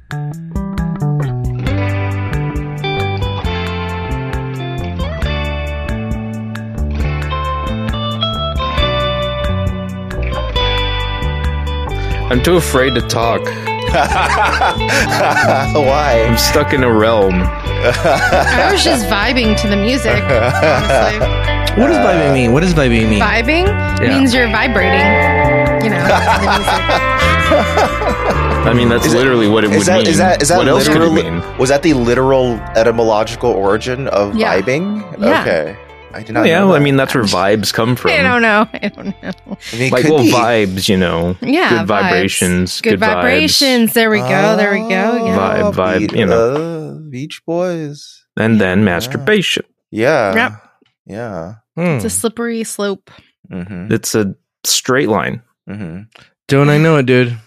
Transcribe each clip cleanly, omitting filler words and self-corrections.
I'm too afraid to talk. Why? I'm stuck in a realm. I was just vibing to the music, honestly. What does vibing mean? What does vibing mean? Vibing means you're vibrating, you know, to the music. I mean, that's literally what it would mean. Is that what else could it mean? Was that the literal etymological origin of Yeah. vibing? Yeah. Okay. I did not Yeah, know well, that. I mean, that's where vibes come from. I don't know. I mean, it Like, could well, be. vibes, you know. Yeah, Good vibes. vibrations. Good vibrations. There we go. There we go. Yeah. Vibe, you know. Beach Boys. And then masturbation. Yeah. Yep. Yeah. It's a slippery slope. Mm-hmm. It's a straight line. Mm-hmm. Don't I know it, dude?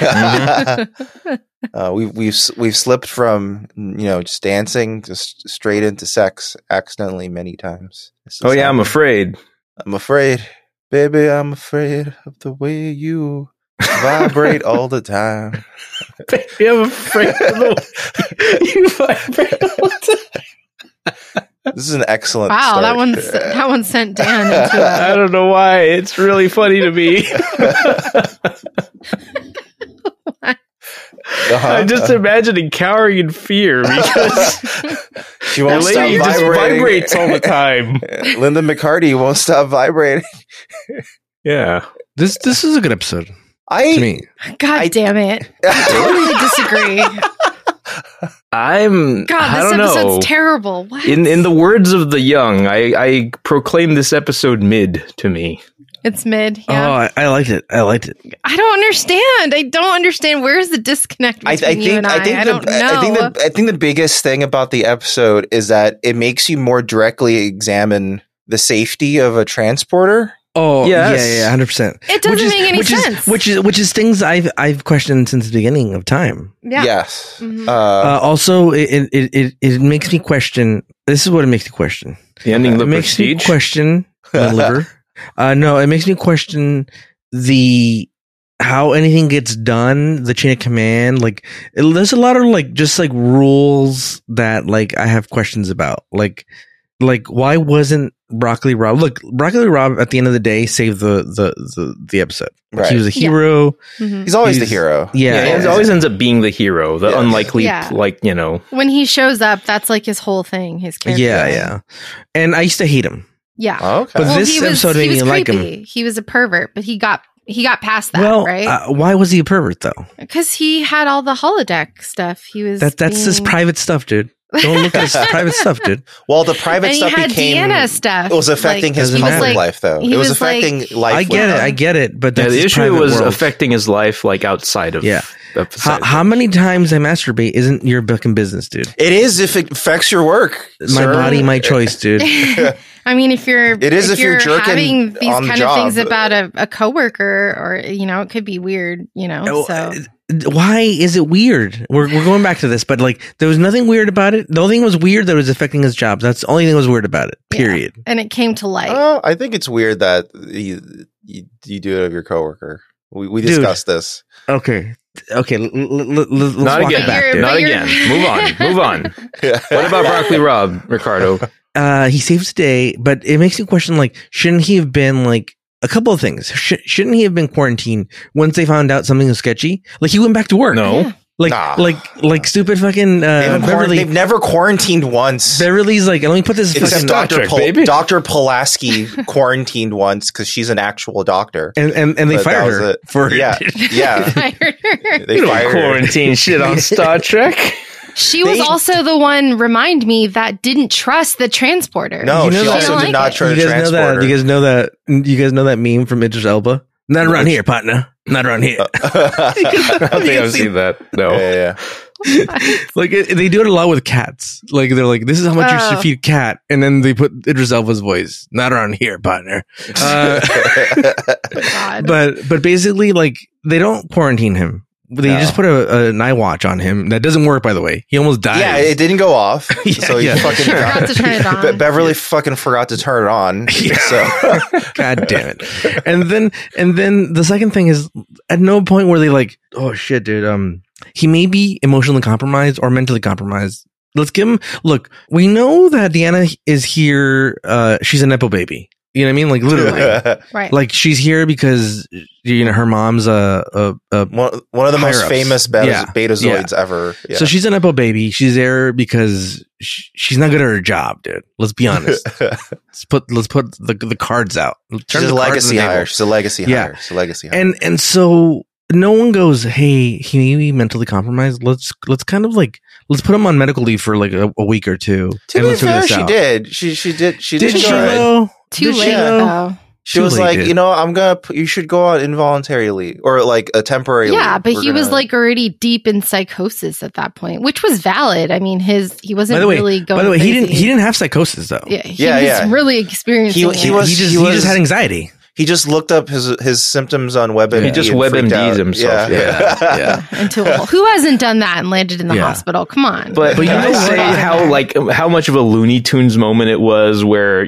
We've slipped from just dancing just straight into sex accidentally many times. Oh yeah, I'm afraid. I'm afraid, baby. I'm afraid of the way you vibrate all the time. Baby, I'm afraid of the way you vibrate all the time. This is an excellent. Wow, start. that one sent Dan into I don't know why. It's really funny to me. I'm just imagining cowering in fear because she won't the stop lady just vibrating. vibrates all the time. Linda McCarty won't stop vibrating. Yeah. This is a good episode to me. God damn it. I totally disagree. I God, this don't episode's know. terrible. What? In the words of the young, I proclaim this episode mid to me. It's mid. Yeah. Oh, I liked it. I liked it. I don't understand. I don't understand. Where's the disconnect between you and I? I don't know. I think the biggest thing about the episode is that it makes you more directly examine the safety of a transporter. Oh Yes. yeah, 100%. It doesn't make any sense. Which is things I've questioned since the beginning of time. Yeah. Yes. Mhm. Also, it makes me question. This is what it makes me question. The ending of the It makes me Prestige. question my liver. No, it makes me question how anything gets done, the chain of command. Like, there's a lot of just rules that I have questions about. Like why wasn't Broccoli Rob? Look, Broccoli Rob at the end of the day saved the episode. Like, Right. he was a hero. Mhm. He's always the hero. Yeah, he always ends up being the hero, the Yes. unlikely, Yeah. When he shows up, that's like his whole thing, his character. Yeah. And I used to hate him. Yeah. Oh, okay. But this episode made me like him. creepy. He was a pervert, but he got past that, Well, right? why was he a pervert though? Because he had all the holodeck stuff. He was That's his private stuff, dude. Don't look at his private stuff, dude. Well, the private And he stuff had became Deanna stuff. It was affecting his Doesn't public matter. life, though. he It was was affecting life. I get with it. him. I get it. But Yeah, that's the his issue private was world. affecting his life, outside of. Yeah. outside of How many times I masturbate isn't your fucking business, dude. It is if it affects your work. My sir. body, my choice, dude. I mean, if you're It is if you're jerking having these on the kind of things job. about a coworker, or it could be weird. So Why is it weird? We're going back to this, but there was nothing weird about it. The only thing was weird that it was affecting his jobs. That's the only thing that was weird about it. Period. and it came to light. Oh, I think it's weird that you do it of your coworker. We Dude. discussed this. Okay. Let's Not walk again. it back, dude. Not But you're- again. Move on. What about Broccoli Rob, Ricardo? He saves the day, but it makes me question, shouldn't he have been, a couple of things. Shouldn't he have been quarantined once they found out something was sketchy? He went back to work. No. Yeah. Like stupid fucking Beverly. They've never quarantined once. Beverly's let me put this Except fucking Star Trek, baby. Dr. Pulaski quarantined once because she's an actual doctor. and they But that fired was her it. for Yeah, yeah. Fired her. They You don't fired her. quarantine shit on Star Trek. She was also the one, remind me, that didn't trust the transporter. No, You know she that- also I did don't not like try You to guys know that? transport her. You guys know that meme from Idris Elba? Not around here, partner. Not around here. I don't think I've seen that. No. Yeah. They do it a lot with cats. They're like, this is how much you should feed a cat, and then they put Idris Elba's voice. Not around here, partner. God. But basically, they don't quarantine him. They No. just put an eye watch on him. That doesn't work, by the way. He almost died. Yeah, it didn't go off. So yeah. you fucking Forgot to turn it on. Beverly fucking forgot to turn it on. So God damn it. And then the second thing is, at no point were they oh shit, dude. he may be emotionally compromised or mentally compromised. Let's give him. Look, we know that Deanna is here. She's a nepo baby. You know what I mean? Like literally, right? Like she's here because her mom's one of the most famous betazoids ever. Yeah. So she's a nepo baby. She's there because she's not good at her job, dude. Let's be honest. let's put the cards out. She's a legacy hire. She's a legacy hire. She's a legacy hire. And so no one goes, hey, he may be mentally compromised. Let's kind of like let's put him on medical leave for like a week or two. To be fair, she did. She did. Did she though? Too late though. She was like, you should go on involuntary leave or like a temporary leave. Yeah, but he was like already deep in psychosis at that point, which was valid. I mean, he wasn't really going. By the way, crazy. he didn't have psychosis though. Yeah, he was really experiencing. He just had anxiety. He just looked up his symptoms on WebMD. He just WebMD'd himself. Yeah. Who hasn't done that and landed in the hospital? Come on. But you know say how much of a Looney Tunes moment it was where,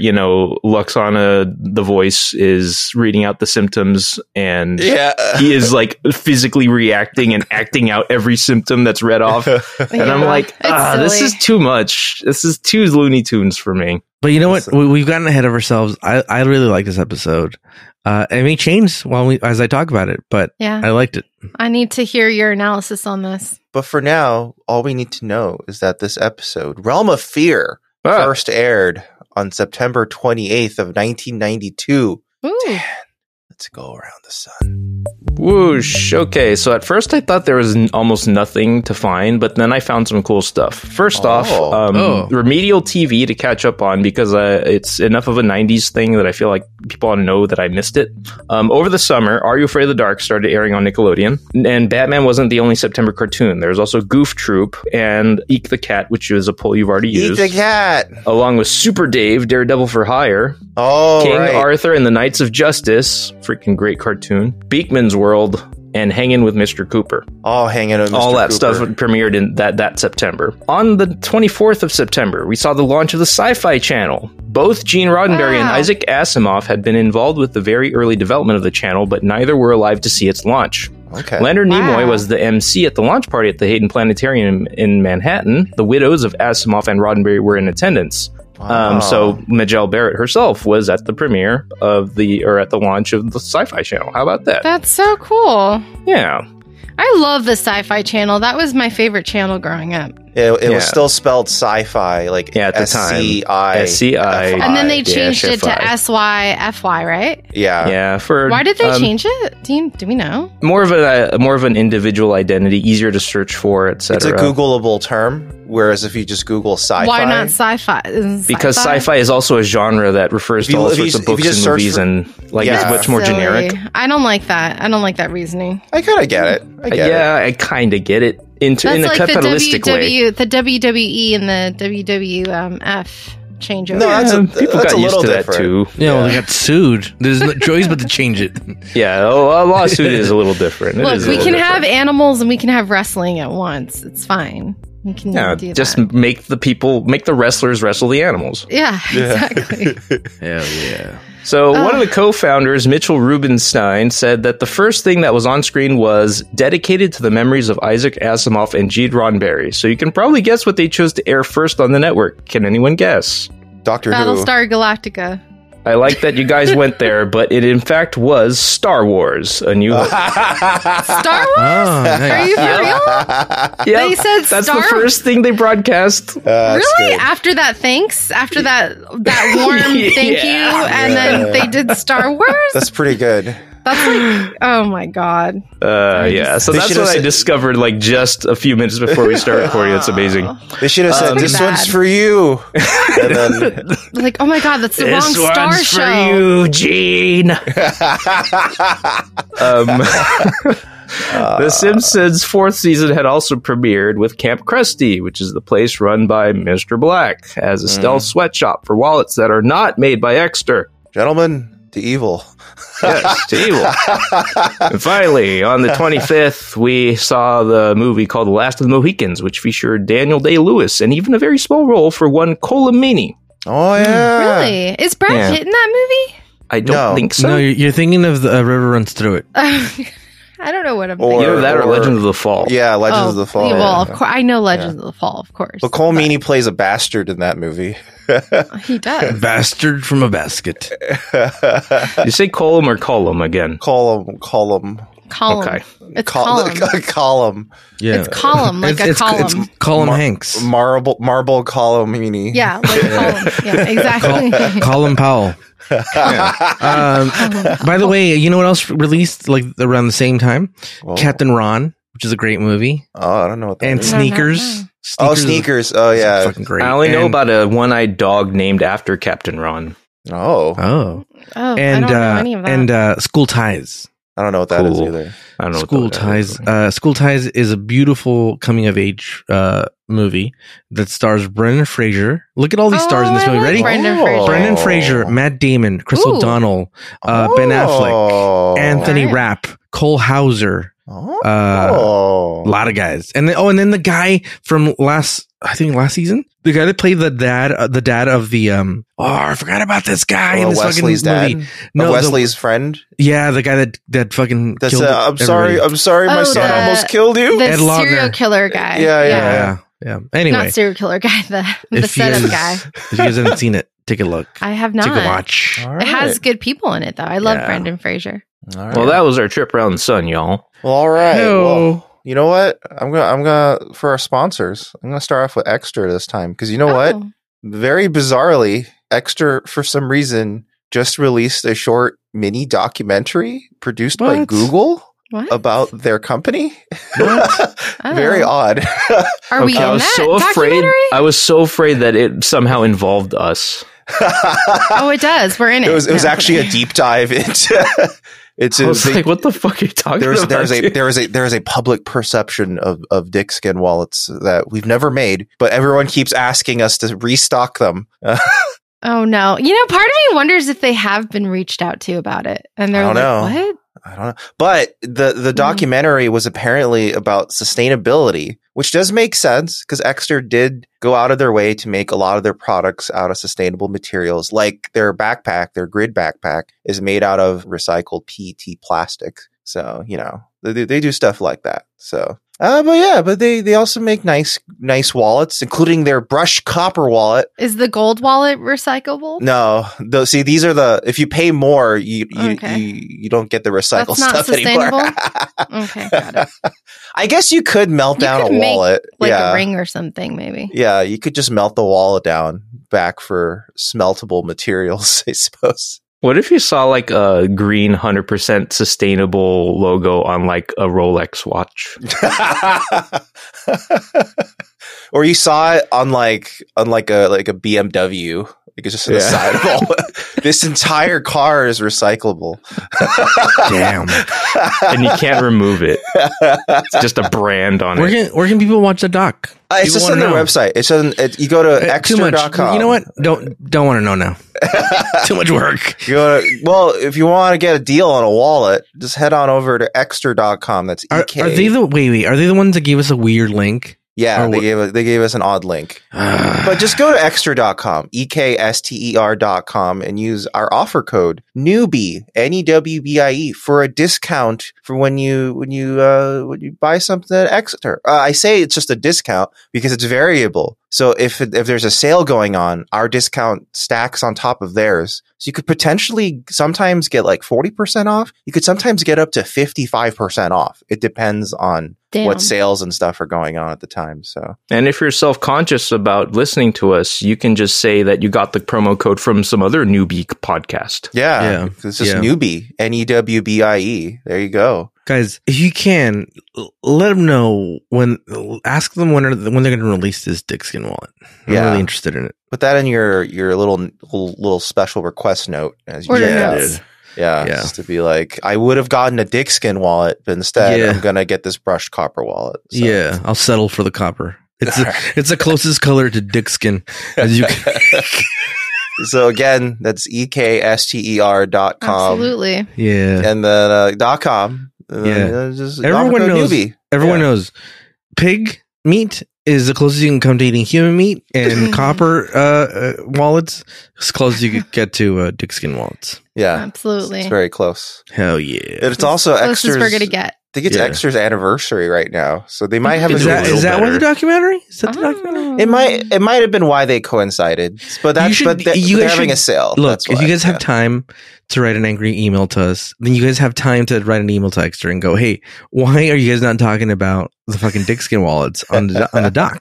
Luxana, the voice, is reading out the symptoms and he is like physically reacting and acting out every symptom that's read off. And I'm like, this is too much. This is too Looney Tunes for me. But you know what? We've gotten ahead of ourselves. I really like this episode. It may change as I talk about it, but I liked it. I need to hear your analysis on this. But for now, all we need to know is that this episode, Realm of Fear, first aired on September 28th of 1992. Ooh. Let's go around the sun. Whoosh. Okay, so at first I thought there was almost nothing to find, but then I found some cool stuff. First off, Remedial TV to catch up on because it's enough of a 90s thing that I feel like people ought to know that I missed it. Over the summer, Are You Afraid of the Dark started airing on Nickelodeon, and Batman wasn't the only September cartoon. There was also Goof Troop and Eek the Cat, which is a poll you've already used. Eek the Cat! Along with Super Dave, Daredevil for Hire, King Arthur and the Knights of Justice, freaking great cartoon, Beakman's World, and Hangin' with Mr. Cooper. Hangin' with Mr. All that Cooper. stuff premiered in that September. On the 24th of September, we saw the launch of the Sci-Fi Channel. Both Gene Roddenberry and Isaac Asimov had been involved with the very early development of the channel, but neither were alive to see its launch. Okay. Leonard Nimoy was the MC at the launch party at the Hayden Planetarium in Manhattan. The widows of Asimov and Roddenberry were in attendance. So Majel Barrett herself was at the premiere at the launch of the Sci-Fi Channel. How about that? That's so cool. Yeah. I love the Sci-Fi Channel. That was my favorite channel growing up. It was still spelled sci-fi, like at the time. SCI. And then they changed it to SYFY, right? Yeah. Yeah. Why did they change it? Do we know? More of an individual identity, easier to search for, etc. It's a Googleable term, whereas if you just Google sci-fi, why not sci-fi? Because sci-fi is also a genre that refers to all sorts of books and movies, and it's much more generic. I don't like that. I don't like that reasoning. I kind of get it. I kind of get it. In a capitalistic way. The WWE and the WWF changeover. No, people got used to that too. Yeah, they got sued. There's no choice but to change it. Yeah, a lawsuit is a little different. Look, we can have animals and we can have wrestling at once. It's fine. We can do just that. make the wrestlers wrestle the animals. Yeah, exactly. Hell yeah. So one of the co-founders, Mitchell Rubinstein, said that the first thing that was on screen was dedicated to the memories of Isaac Asimov and Gene Roddenberry. So you can probably guess what they chose to air first on the network. Can anyone guess? Doctor Who. Battlestar Galactica. I like that you guys went there, but it in fact was Star Wars: A New Hope. Star Wars? Are you for real? Yeah, they said that's the first thing they broadcast. Really? Good. After that, thanks? After that warm thank you, and then they did Star Wars? That's pretty good. That's like, oh my god. So that's what I discovered like just a few minutes before we start recording. It's amazing. They should have said, this one's for you. And then like, oh my god, that's the wrong Star one's show. For you, Gene. The Simpsons 4th season had also premiered with Camp Krusty, which is the place run by Mr. Black as a stealth sweatshop for wallets that are not made by Exeter. Gentlemen, to evil. Yes, to evil. And finally, on the 25th, we saw the movie called The Last of the Mohicans, which featured Daniel Day-Lewis and even a very small role for one Colamini. Oh, yeah. Really? Is Brad Pitt in that movie? I don't think so. No, you're thinking of The River Runs Through It. I don't know what I'm thinking. Either that or Legends of the Fall. Yeah, Legends of the Fall. Well, of course, I know Legends of the Fall, of course. But Cole Meany plays a bastard in that movie. He does. Bastard from a basket. You say Colum or Column again? Column. Okay. It's column. Column. Yeah. It's column, like a column. It's Column Hanks. Marble Column Meany. Yeah, like column. Yeah, exactly. Column Powell. By the way, you know what else released like around the same time? Oh. Captain Ron, which is a great movie. Oh, I don't know what that is. And Sneakers. Sneakers. Oh, yeah. Fucking great. I only know about a one-eyed dog named after Captain Ron. Oh. And, I don't know any of that. And School Ties. I don't know what that is either. I don't know. School Ties. School Ties is a beautiful coming of age movie that stars Brendan Fraser. Look at all these stars in this movie. Ready? Brendan Fraser, Matt Damon, Chris O'Donnell, Ben Affleck, Anthony Rapp, Cole Hauser. A lot of guys. And then the guy from last season, the guy that played the dad of the I forgot about this guy in this Wesley's fucking movie. Dad? No, Wesley's friend. Yeah, the guy that fucking killed I'm sorry, my son almost killed you. The serial killer guy. Yeah. Anyway, not serial killer guy, the setup guy. If you guys haven't seen it, take a look. I have not. Take a watch. Right. It has good people in it, though. I love Brendan Fraser. Right. Well, that was our trip around the sun, y'all. Well, all right. Well, you know what? I'm gonna for our sponsors. I'm gonna start off with Extra this time because you know what? Very bizarrely, Extra for some reason just released a short mini documentary produced by Google. What? About their company. Very odd. Are we in I was so afraid that it somehow involved us. It does. We're in it. It was actually a deep dive into. I was like, what the fuck are you talking about? There is a public perception of dick skin wallets that we've never made, but everyone keeps asking us to restock them. Oh no! You know, part of me wonders if they have been reached out to about it, and they're what? I don't know. But the documentary was apparently about sustainability, which does make sense because Extra did go out of their way to make a lot of their products out of sustainable materials. Like their backpack, their grid backpack is made out of recycled PET plastic. So, you know, they do stuff like that. So, but they also make nice wallets, including their brushed copper wallet. Is the gold wallet recyclable? No, these are if you pay more, you don't get the recycled stuff anymore. Okay, got it. I guess you could melt down a wallet, like a ring or something, maybe. Yeah, you could just melt the wallet down back for smeltable materials, I suppose. What if you saw like a green 100% sustainable logo on like a Rolex watch? Or you saw it on like a BMW. Like it's just on the side of all. This entire car is recyclable. Damn. And you can't remove it. It's just a brand on it. Where can people watch the doc? It's just on their website. You go to extra.com. You know what? Don't want to know now. Too much work. If you want to get a deal on a wallet, just head on over to extra.com. That's EK. Are they the ones that gave us a weird link? Yeah, they gave us an odd link. But just go to extra.com, ekster.com, and use our offer code NEWBIE, NEWBIE, for a discount for when you buy something at Extra. I say it's just a discount because it's variable. So if there's a sale going on, our discount stacks on top of theirs. So you could potentially sometimes get like 40% off. You could sometimes get up to 55% off. It depends on what sales and stuff are going on at the time. So, and if you're self-conscious about listening to us, you can just say that you got the promo code from some other newbie podcast. Yeah. It's just newbie, NEWBIE. There you go. Guys, if you can, let them know ask them when they're going to release this dick skin wallet. I'm really interested in it. Put that in your little special request note as you did. Yeah, just to be like, I would have gotten a dick skin wallet, but instead I'm going to get this brushed copper wallet. So. Yeah, I'll settle for the copper. It's the closest color to dick skin as you can. So again, that's ekster.com. Absolutely. Yeah. And then .com. Just everyone knows. Newbie. Everyone knows. Pig meat is the closest you can come to eating human meat, and copper wallets as close as you could get to dick skin wallets. Yeah, absolutely. It's very close. Hell yeah! It's also Extra's. We're gonna get. think it's Extra's anniversary right now, so they might have. Is that what the documentary? Is that the documentary? It might have been why they coincided, but they're having a sale. Look, if you guys have time to write an angry email to us, then you guys have time to write an email to Extra and go, "Hey, why are you guys not talking about the fucking dick skin wallets on the dock?"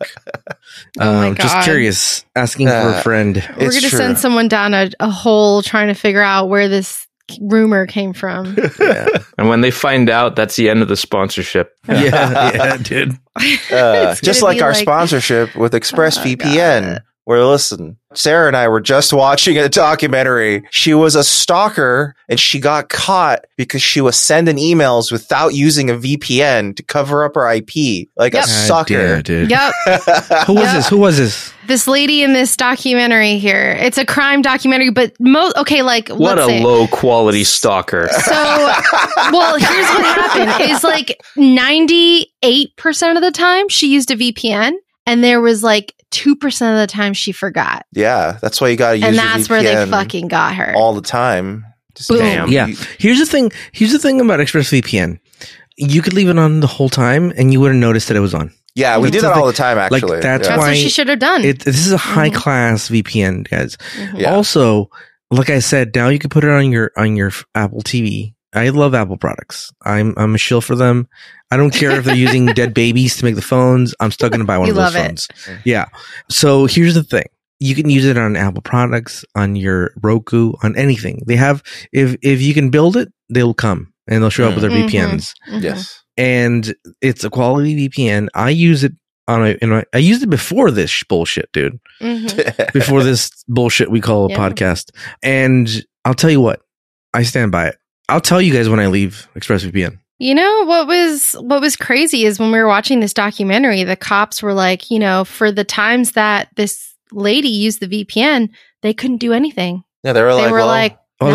Just curious, asking for a friend. We're going to send someone down a hole trying to figure out where this rumor came from. And when they find out, that's the end of the sponsorship. Yeah, dude. Just like our sponsorship with ExpressVPN. Where, listen, Sarah and I were just watching a documentary. She was a stalker and she got caught because she was sending emails without using a VPN to cover up her IP. Like a sucker. Damn, dude. Yep. Who was this? This lady in this documentary here. It's a crime documentary, but what a low quality stalker. So, well, here's what happened. Is like 98% of the time she used a VPN, and there was like 2% of the time she forgot. Yeah, that's why you got to use and that's where they fucking got her all the time. Just damn. Yeah. Here's the thing about ExpressVPN. You could leave it on the whole time, and you wouldn't notice that it was on. Yeah, we do that all the time, actually. Like, that's why what she should have done. This is a high class VPN, guys. Yeah. Also, like I said, now you can put it on your Apple TV. I love Apple products. I'm a shill for them. I don't care if they're using dead babies to make the phones. I'm still going to buy one of those phones. Yeah. So here's the thing. You can use it on Apple products, on your Roku, on anything. They have, if you can build it, they'll come and they'll show up with their VPNs. Yes. And it's a quality VPN. I use it I used it before this bullshit, dude. Before this bullshit we call a podcast. And I'll tell you what, I stand by it. I'll tell you guys when I leave ExpressVPN. You know, what was crazy is when we were watching this documentary, the cops were like, for the times that this lady used the VPN, they couldn't do anything. Yeah, they were like,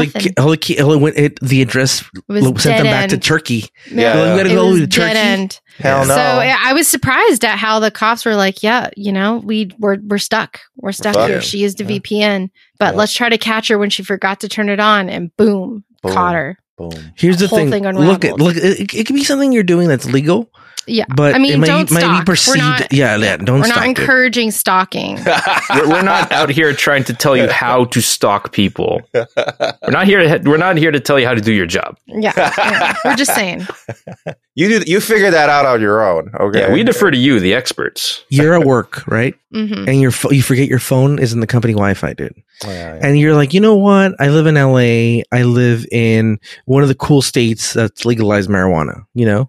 the address sent them back to Turkey. Yeah, we gotta go to Turkey. End. Hell no. So I was surprised at how the cops were like, we're stuck. We're stuck here. She used a VPN, but let's try to catch her when she forgot to turn it on, and boom. Caught her. Boom. Here's the thing. Look, it could be something you're doing that's legal. Yeah, but I mean, don't might stalk. Be perceived. Don't. We're stalk, not encouraging stalking. We're not out here trying to tell you how to stalk people. We're not here to tell you how to do your job. Yeah. We're just saying. You figure that out on your own. Okay. Yeah, we defer to you, the experts. You're at work, right? Mm-hmm. And you forget your phone is in the company Wi-Fi, dude. Oh, yeah. And you're like, you know what? I live in LA. I live in one of the cool states that's legalized marijuana.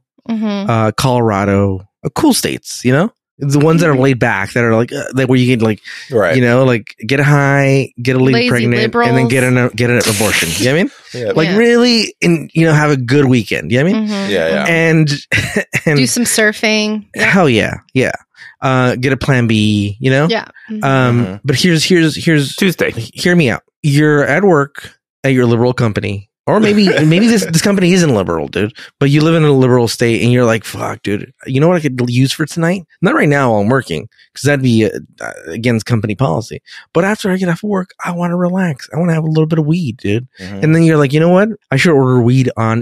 Colorado, cool states. The ones that are laid back, that are like where you can get high, get a lady pregnant, liberals. And then get an abortion. You know what I mean? Yeah. Really, and have a good weekend. You know what I mean? Mm-hmm. Yeah. And do some surfing. Hell yeah. Get a plan B. Yeah. Mm-hmm. But here's Tuesday. Hear me out. You're at work at your liberal company. Or maybe this company isn't liberal, dude, but you live in a liberal state and you're like, fuck, dude, you know what I could use for tonight? Not right now while I'm working, because that'd be against company policy. But after I get off of work, I want to relax. I want to have a little bit of weed, dude. Mm-hmm. And then you're like, you know what? I should order weed on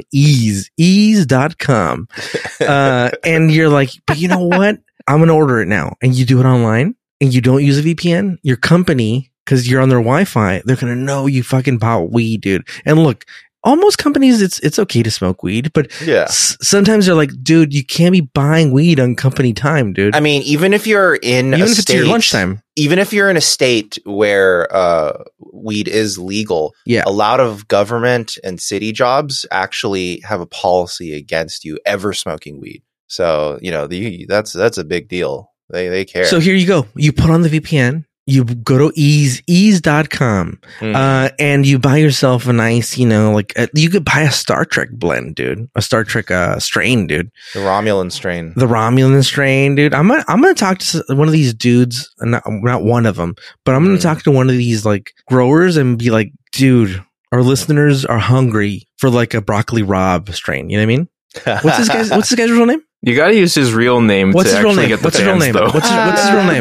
ease.com. And you're like, but you know what? I'm going to order it now. And you do it online and you don't use a VPN. Your company, because you're on their Wi-Fi, they're going to know you fucking bought weed, dude. And look, almost companies, it's okay to smoke weed, but sometimes they're like, dude, you can't be buying weed on company time, dude. I mean, even if you're in if it's your lunchtime, even if you're in a state where weed is legal, a lot of government and city jobs actually have a policy against you ever smoking weed. So that's a big deal. They care. So here you go. You put on the VPN. You go to ease.com, and you buy yourself a nice, you could buy a Star Trek blend, dude, a Star Trek strain, dude. The Romulan strain, dude. I'm going to talk to one of these dudes, not one of them, but I'm going to talk to one of these like growers and be like, dude, our listeners are hungry for like a Broccoli Rob strain. You know what I mean? What's this guy's real name? You got to use his real name. What's his real name? What's his real name? What's his real name?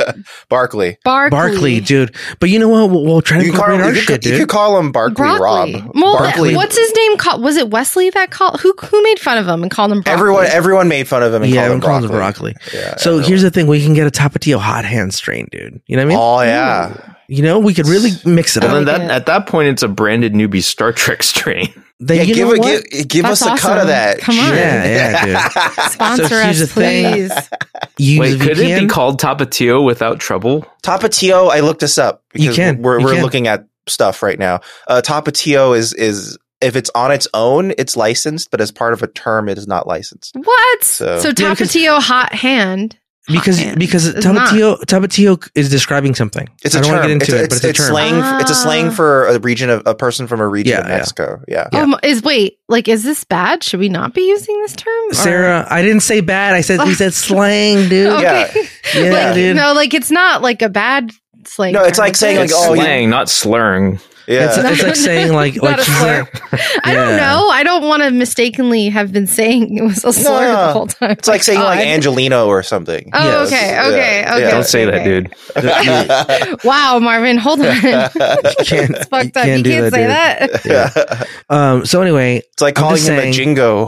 Barkley, dude. But you know what? We'll try to incorporate our shit, dude. You could call him Barkley Rob. Well, Barkley. what's his name called? Was it Wesley that called? Who made fun of him and called him Broccoli? Everyone made fun of him and called him Broccoli. Yeah, so here's the thing. We can get a Tapatio hot hand strain, dude. You know what I mean? Oh, yeah. You know, we could really mix it up. And then at that point, it's a branded newbie Star Trek strain. Then give us a cut of that. Come on. Yeah, dude. Sponsor us, please. Wait, could it be called Tapatio without trouble? Tapatio, I looked this up. You can. We're looking at stuff right now. Tapatio is if it's on its own, it's licensed, but as part of a term, it is not licensed. What? So Tapatio hot hand. Because Tapatio is describing something. It's a term. I don't want to get into it, but it's a term. Slang. It's a slang for a region of a person from a region of Mexico. Yeah. Is this bad? Should we not be using this term? Sarah, I didn't say bad. We said slang, dude. Okay. Yeah, dude. No, it's not like a bad slang. No, it's like saying slang, not slurring. Yeah, it's like saying like I don't know. I don't want to mistakenly have been saying it was a slur the whole time. It's like saying like Angelino or something. Oh, okay. Don't say that, dude. Wow, Marvin, hold on. It's fucked up. You can't say that. Yeah. So anyway, it's like calling him a jingo.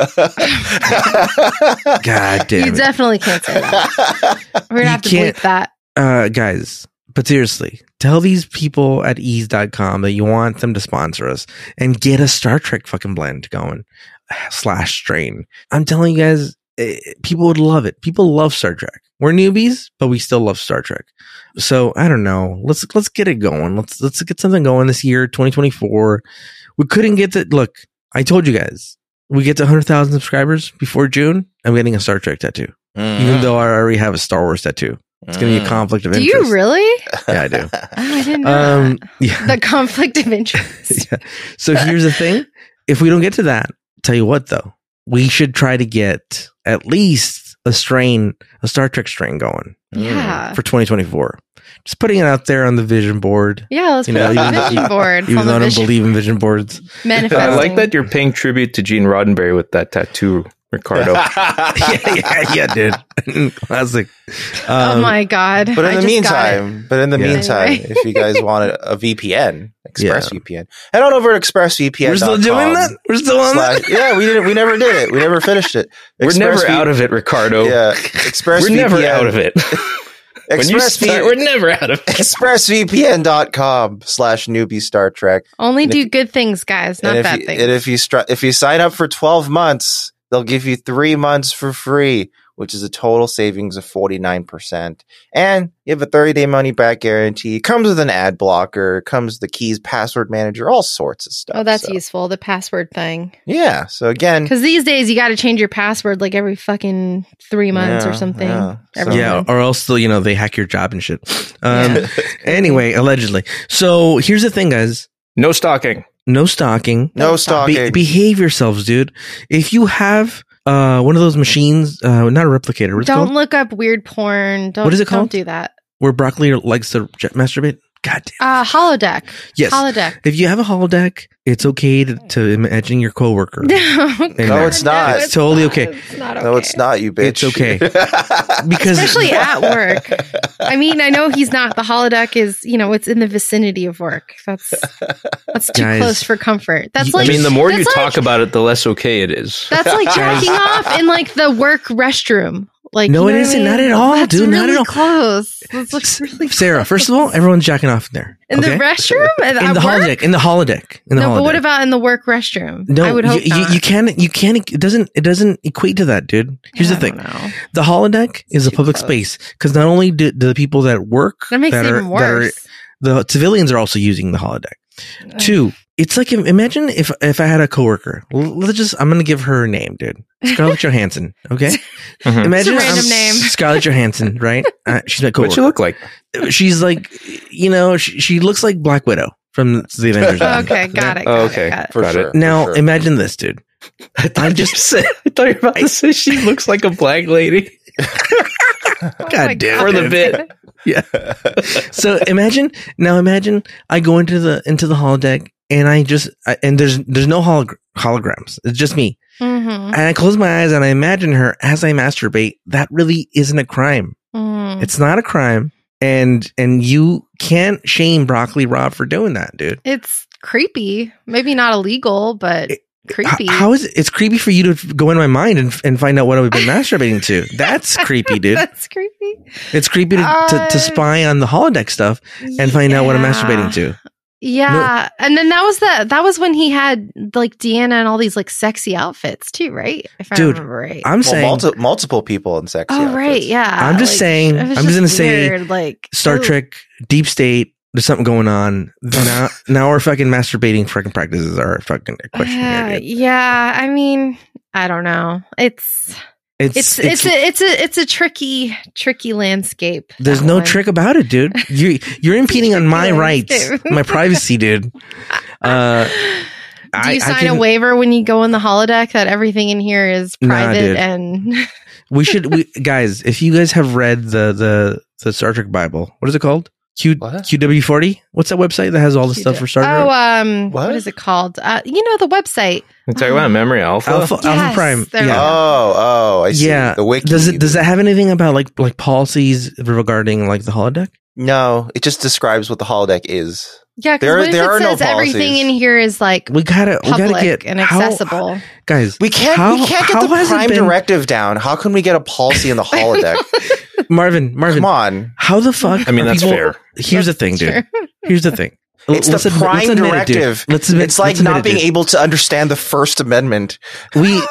God damn. You definitely can't say that. We're gonna have to bleep that. Guys, but seriously, tell these people at ease.com that you want them to sponsor us and get a Star Trek fucking blend going /strain. I'm telling you guys, people would love it. People love Star Trek. We're newbies, but we still love Star Trek. So I don't know. Let's get it going. Let's get something going this year, 2024. We couldn't get the look. I told you guys, we get to 100,000 subscribers before June. I'm getting a Star Trek tattoo, even though I already have a Star Wars tattoo. It's going to be a conflict of interest. Do you really? Yeah, I do. Oh, I didn't know that. Yeah. The conflict of interest. Yeah. So here's the thing. If we don't get to that, tell you what, though, we should try to get at least a Star Trek strain going. Yeah. For 2024. Just putting it out there on the vision board. Yeah, let's put it on the vision board. Even though I don't believe in vision boards. I like that you're paying tribute to Gene Roddenberry with that tattoo, Ricardo. yeah, dude. Classic. Oh my God. But in the meantime, if you guys want a VPN, ExpressVPN, head on over to ExpressVPN. We're still doing that? We're still on that? Yeah, we never did it. We never finished it. We're never out of it, Ricardo. Yeah. ExpressVPN. We're never out of it. When you start, we're never out of it. ExpressVPN.com/newbie Star Trek. Only do good things, guys, not bad things. And if you sign up for 12 months, they'll give you 3 months for free, which is a total savings of 49%. And you have a 30-day money-back guarantee. Comes with an ad blocker. Comes with the keys, password manager, all sorts of stuff. Oh, that's useful. The password thing. Yeah. So again, because these days you got to change your password like every fucking 3 months or something. Yeah. Or else they hack your job and shit. Anyway, allegedly. So here's the thing, guys. No stalking. No stalking. Behave yourselves, dude. If you have one of those machines, not a replicator. Don't look up weird porn. What is it called? Don't do that. Where broccoli likes to masturbate? God damn. Holodeck. Yes. Holodeck. If you have a holodeck, it's okay to imagine your coworker. No, it's not. It's totally okay. It's not okay. No, it's not, you bitch. It's okay. Because especially at work. I mean, I know he's not. The holodeck is, it's in the vicinity of work. That's too close for comfort. That's like. I mean, the more you talk about it, the less okay it is. That's like jacking off in like the work restroom. Like, no, it isn't. Not at all, that's dude. Really not at all. Close. That's really close. Sarah, first of all, everyone's jacking off in there. In the restroom? In the holodeck. No, but what about in the work restroom? No, I would hope not. You can't. It doesn't equate to that, dude. Here's the thing: the holodeck is a public space because not only do the people that work that makes it even worse. The civilians are also using the holodeck. 2, it's like imagine if I had a coworker. I'm gonna give her a name, dude. Scarlett Johansson. Okay. Mm-hmm. Imagine it's a random name. Scarlett Johansson, right? She's my coworker. What'd she look like? She's like, she looks like Black Widow from the Avengers. Okay, got it. Got it. Now imagine this, dude. I thought you were about to say she looks like a black lady. God damn. For the bit. Yeah. So imagine I go into the holodeck and there's no holograms. It's just me. Mm-hmm. And I close my eyes and I imagine her as I masturbate. That really isn't a crime. Mm. It's not a crime. And you can't shame Broccoli Rob for doing that, dude. It's creepy. Maybe not illegal, but creepy. How is it? It's creepy for you to go in my mind and find out what I've been masturbating to. That's creepy, dude. That's creepy. It's creepy to spy on the holodeck stuff and find out what I'm masturbating to. Yeah. And then that was when he had like Deanna and all these like sexy outfits too, right? If I remember right. I'm saying multiple people in sexy outfits. Right, yeah. I'm just saying, I'm just going to say like Star Trek, Deep State, there's something going on. Now our fucking masturbating fucking practices are fucking a question here, dude. Yeah, I mean, I don't know. It's a tricky landscape. There's no trick about it, dude. You're impeding on my rights, my privacy, dude. Do you sign a waiver when you go in the holodeck that everything in here is private and guys, if you guys have read the Star Trek Bible, what is it called? QW40? What's that website that has all the stuff for Star Trek? What is it called? The website. You're talking about Memory Alpha? Alpha Prime. Yeah. Oh, I see. Yeah. The wiki. Does that have anything about like policies regarding like the holodeck? No, it just describes what the holodeck is. Yeah, because what if it says everything in here is like we gotta get and accessible? Guys, we can't get the Prime Directive down. How can we get a policy in the holodeck? Marvin, come on. How the fuck? I mean, that's fair. Here's the thing, dude. Here's the thing. It's the Prime Directive. It's like not being able to understand the First Amendment. We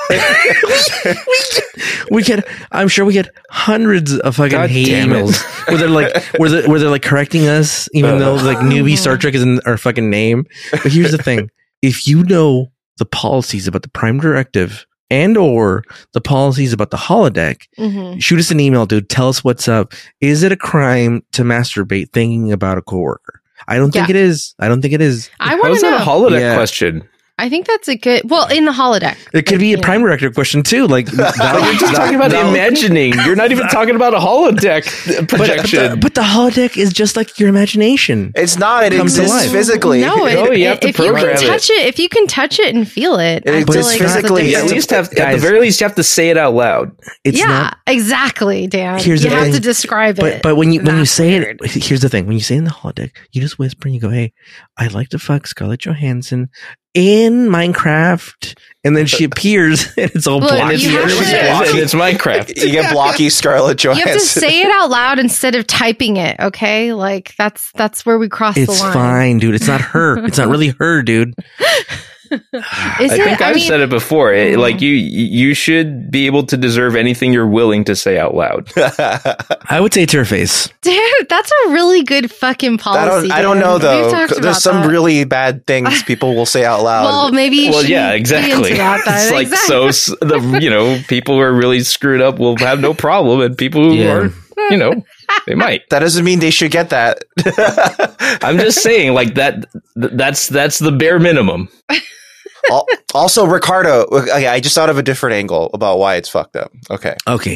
get. I'm sure we get hundreds of fucking hate emails where they're like correcting us, even though like newbie Star Trek is in our fucking name. But here's the thing: if you know the policies about the Prime Directive and or the policies about the holodeck, shoot us an email, dude. Tell us what's up. Is it a crime to masturbate thinking about a coworker? I don't think it is. I want to know. How's that a holodeck question? I think that's a good. Well, in the holodeck, it could be a Prime Directive question too. Like you're just talking about imagining. You're not even talking about a holodeck projection. But the holodeck is just like your imagination. It's not. It exists physically. No, you have to program it. If you can touch it and feel it, I feel like physically. At the very least, you have to say it out loud. Exactly, Dan. You have to describe it. But when you say it, here's the thing: when you say it in the holodeck, you just whisper and you go, "Hey, I'd like to fuck Scarlett Johansson in Minecraft," and then she appears and it's all blocky. It's Minecraft. You get blocky Scarlett Johansson. You have to say it out loud instead of typing it. Okay, like that's where we cross the line. It's fine, dude. It's not her. It's not really her, dude. I think I've said it before. Like you should be able to deserve anything you're willing to say out loud. I would say to her face. Dude, that's a really good fucking policy. I don't know though. There's some really bad things people will say out loud. Well, maybe. Exactly. It's like so. People who are really screwed up will have no problem, and people who are, they might. That doesn't mean they should get that. I'm just saying, like that's the bare minimum. Also, Ricardo, I just thought of a different angle about why it's fucked up. Okay.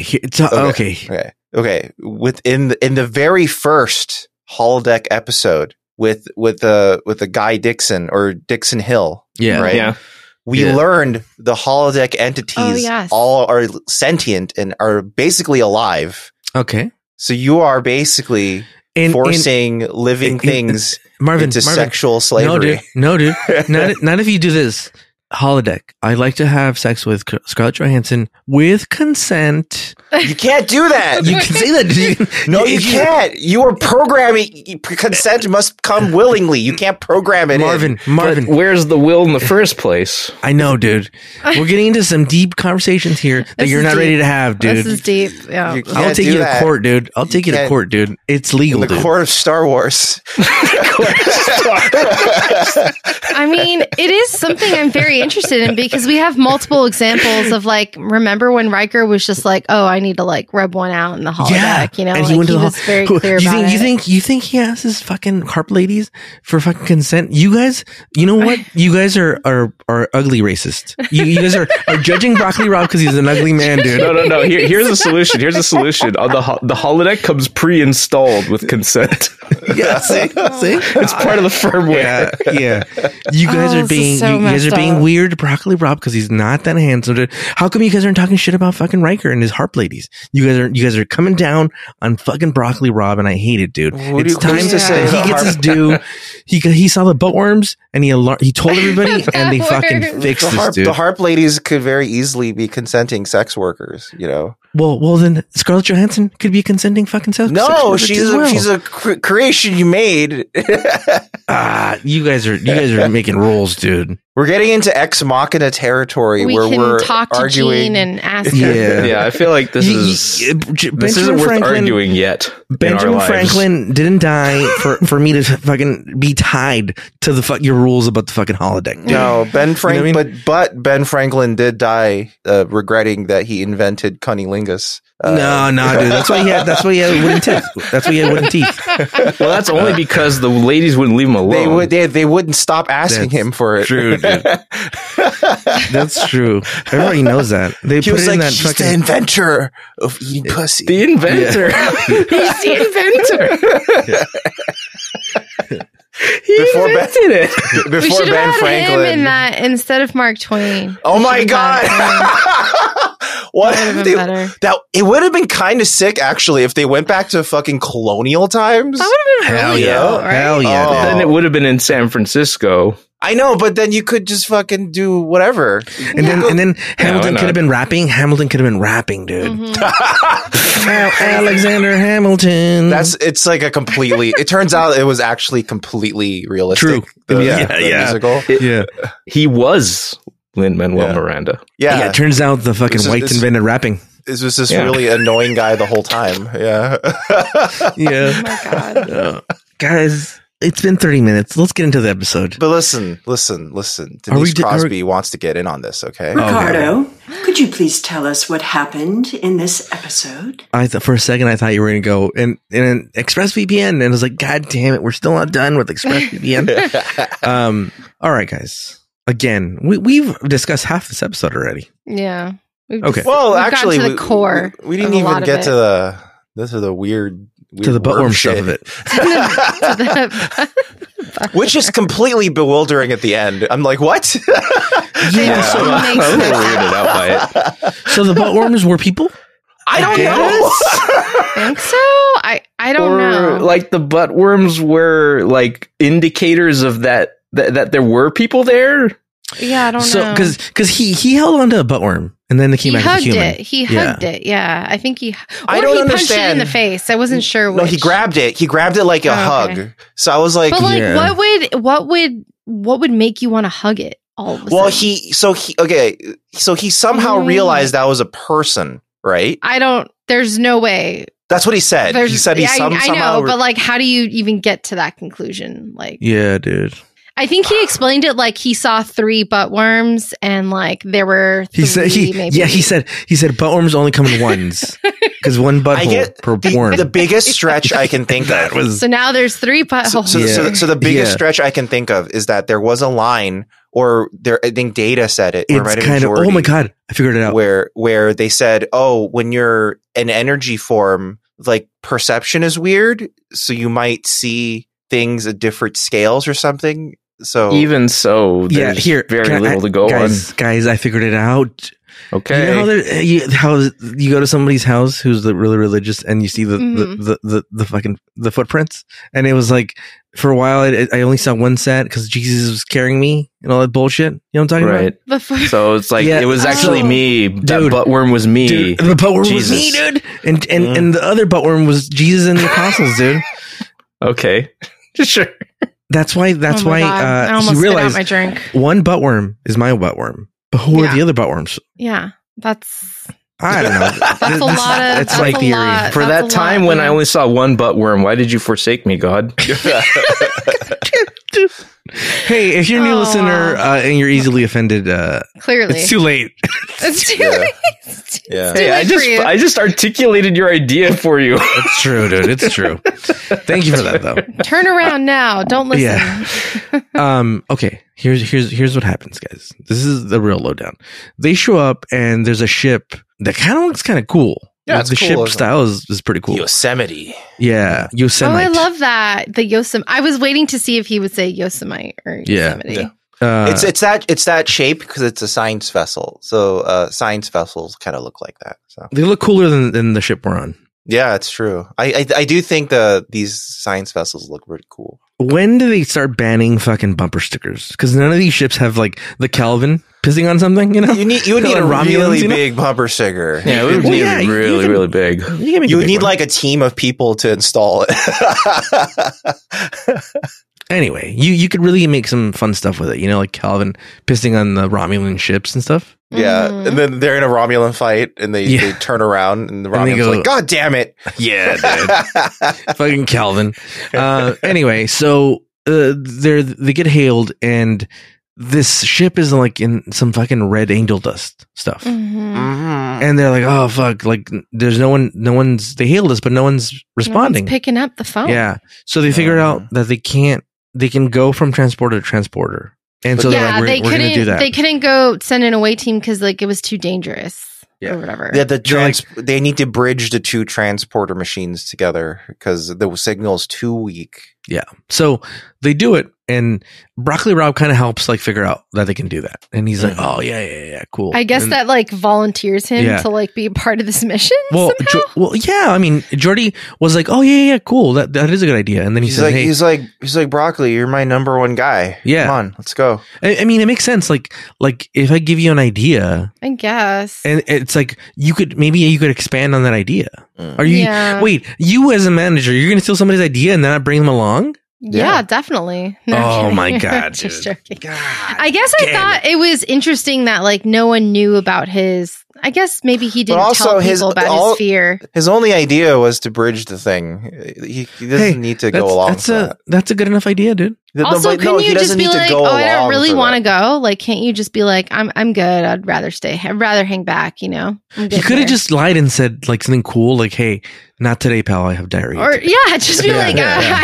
In the very first holodeck episode with the Guy Dixon or Dixon Hill, right? Yeah. We learned the holodeck entities all are sentient and are basically alive. Okay. So you are basically forcing living things into sexual slavery. No, dude. Not if you do this. Holodeck. I like to have sex with Scarlett Johansson with consent. You can't do that. You can say that, dude. No, you can't. You are programming. Consent must come willingly. You can't program it. Marvin. But where's the will in the first place? I know, dude. We're getting into some deep conversations here that you're not ready to have, dude. This is deep. Yeah. I'll take you to court, dude. It's legal, in the court of Star Wars. I mean, it is something I'm very interested in because we have multiple examples of like, remember when Riker was just like, oh, I need to like rub one out in the holodeck, and he was very clear about it. You think he asks his fucking harp ladies for fucking consent? You guys, you know what? You guys are ugly racist. You guys are judging Broccoli Rob because he's an ugly man, dude. No. Here's a solution. The holodeck comes pre-installed with consent. Yeah, see? It's part of the firmware. Yeah. You guys are being weird, Broccoli Rob, because he's not that handsome. Dude. How come you guys aren't talking shit about fucking Riker and his harp ladies? You guys are coming down on fucking Broccoli Rob, and I hate it, dude. It's time to say he gets his due. He saw the buttworms and he told everybody, and they fucking fixed this, dude. The harp ladies could very easily be consenting sex workers, you know. Well, then Scarlett Johansson could be a consenting fucking sex. No, she's a creation you made. You guys are making rules, dude. We're getting into Ex Machina territory where we're talk to arguing Gene and ask him. Yeah, I feel like this isn't worth arguing yet. Benjamin Franklin didn't die for me to fucking be tied to the your rules about the fucking holodeck. No, Ben Franklin, but Ben Franklin did die regretting that he invented cunnilingus. No, dude. That's why he had wooden teeth. That's why he had wooden teeth. Well, that's only because the ladies wouldn't leave him alone. They wouldn't stop asking him for it. True, dude. That's true. Everybody knows that. He was like, he's the inventor of eating pussy. The inventor. Yeah. He's the inventor. He invented it. We should have had Franklin him in that instead of Mark Twain. Oh my God. What if it would have been kind of sick actually if they went back to fucking colonial times. That would have been really cool, right? Hell yeah. Then it would have been in San Francisco. I know, but then you could just fucking do whatever. And then Hamilton could have been rapping. Hamilton could have been rapping, dude. Mm-hmm. Alexander Hamilton. It's like a completely, it turns out it was actually completely realistic. True. The musical. He was Lin-Manuel Miranda. Yeah. It turns out the fucking whites invented rapping. This was this really annoying guy the whole time. Yeah. Oh my God. Guys. It's been 30 minutes. Let's get into the episode. But listen. Denise Crosby wants to get in on this, okay? Ricardo, could you please tell us what happened in this episode? For a second, I thought you were going to go in ExpressVPN, and I was like, God damn it, we're still not done with ExpressVPN. All right, guys. Again, we've discussed half this episode already. Yeah. Okay. Well, actually, to the core. We didn't even get to the weird to the buttworm stuff of it. Which is completely bewildering at the end. I'm like, what? I was weirded out by it. So the buttworms were people? I don't know. Think so? I don't know. Like the buttworms were like indicators of that there were people there. Yeah, I don't know. Because he held onto a buttworm and then they came back as human. He hugged it. Yeah, I think he. I don't understand. Punched it in the face. I wasn't sure. No, he grabbed it. He grabbed it like a hug. So I was like, but like, what would make you want to hug it? All of a sudden? So he somehow realized that was a person, right? There's no way. That's what he said. He said somehow. I know, but like, how do you even get to that conclusion? Like, yeah, dude. I think he explained it like he saw 3 buttworms and like there were 3 maybe. Yeah, he said buttworms only come in ones because one butthole per worm. The biggest stretch I can think of. So now there's 3 buttholes. So the biggest stretch I can think of is that there was a line, or I think Data said it. It's kind of, oh my God, I figured it out. Where they said, oh, when you're an energy form, like perception is weird, so you might see things at different scales or something. So even so, there's very little to go on. Guys, I figured it out. Okay. You know how you go to somebody's house who's really religious and you see the fucking the footprints, and it was like for a while I only saw one set because Jesus was carrying me and all that bullshit. You know what I'm talking about? So it's like it was actually me. Dude, that buttworm was me. Dude, the buttworm was me, dude. And the other buttworm was Jesus and the apostles, dude. Okay, sure. That's why I almost he realized my drink. One buttworm is my buttworm. But who are the other buttworms? Yeah, that's... I don't know. That's a lot of... It's my theory. For that time when I only saw one buttworm, why did you forsake me, God? Hey, if you're a new listener and you're easily offended, clearly it's too late. It's too late. Yeah. Hey, I just articulated your idea for you. It's true, dude. It's true. Thank you for that, though. Turn around now. Don't listen. Yeah. Okay. Here's what happens, guys. This is the real lowdown. They show up and there's a ship that kind of looks kind of cool. Yeah, the cool, ship style is pretty cool. Yosemite. Yeah, Yosemite. Oh, I love that. The Yosemite. I was waiting to see if he would say Yosemite or Yosemite. Yeah. It's that shape because it's a science vessel. So science vessels kind of look like that. So they look cooler than the ship we're on. Yeah, it's true. I do think these science vessels look really cool. When do they start banning fucking bumper stickers? Because none of these ships have like the Calvin pissing on something. You know, you would need a really big bumper sticker. Yeah, it would need really big. You would need like a team of people to install it. Anyway, you could really make some fun stuff with it. You know, like Calvin pissing on the Romulan ships and stuff. Yeah, and then they're in a Romulan fight, and they turn around, and the Romulan's like, "God damn it!" Yeah, dude. Fucking Calvin. Anyway, so they get hailed, and this ship is like in some fucking red angel dust stuff, and they're like, "Oh fuck!" Like, there's no one's. They hailed us, but no one's responding, picking up the phone. Yeah, so they figured out that they can go from transporter to transporter. And so they're like, we're going to do that. They couldn't go send an away team because like it was too dangerous or whatever. Yeah, they need to bridge the two transporter machines together because the signal's too weak. Yeah. So they do it, and Broccoli Rob kind of helps like figure out that they can do that. And he's like, "Oh yeah, cool." I guess that like volunteers him to like be a part of this mission. Well, yeah. I mean, Geordi was like, "Oh yeah, cool. That is a good idea." And then he's like, "He's like Broccoli, you're my number one guy. Yeah, come on, let's go." I mean, it makes sense. Like if I give you an idea, I guess, and it's like you could expand on that idea. Are you wait? You as a manager, you're going to steal somebody's idea and then not bring them along? Yeah, definitely. No, oh my god, just joking. God, I guess I thought it was interesting that like no one knew about his. I guess maybe he didn't tell people about his fear. His only idea was to bridge the thing. He doesn't need to go along with that. That's a good enough idea, dude. Also, couldn't you just be like, "Oh, I don't really want to go." Like, can't you just be like, "I'm good. I'd rather stay. I'd rather hang back." You know, he could have just lied and said like something cool, like, "Hey, not today, pal. I have diarrhea." Or just be like,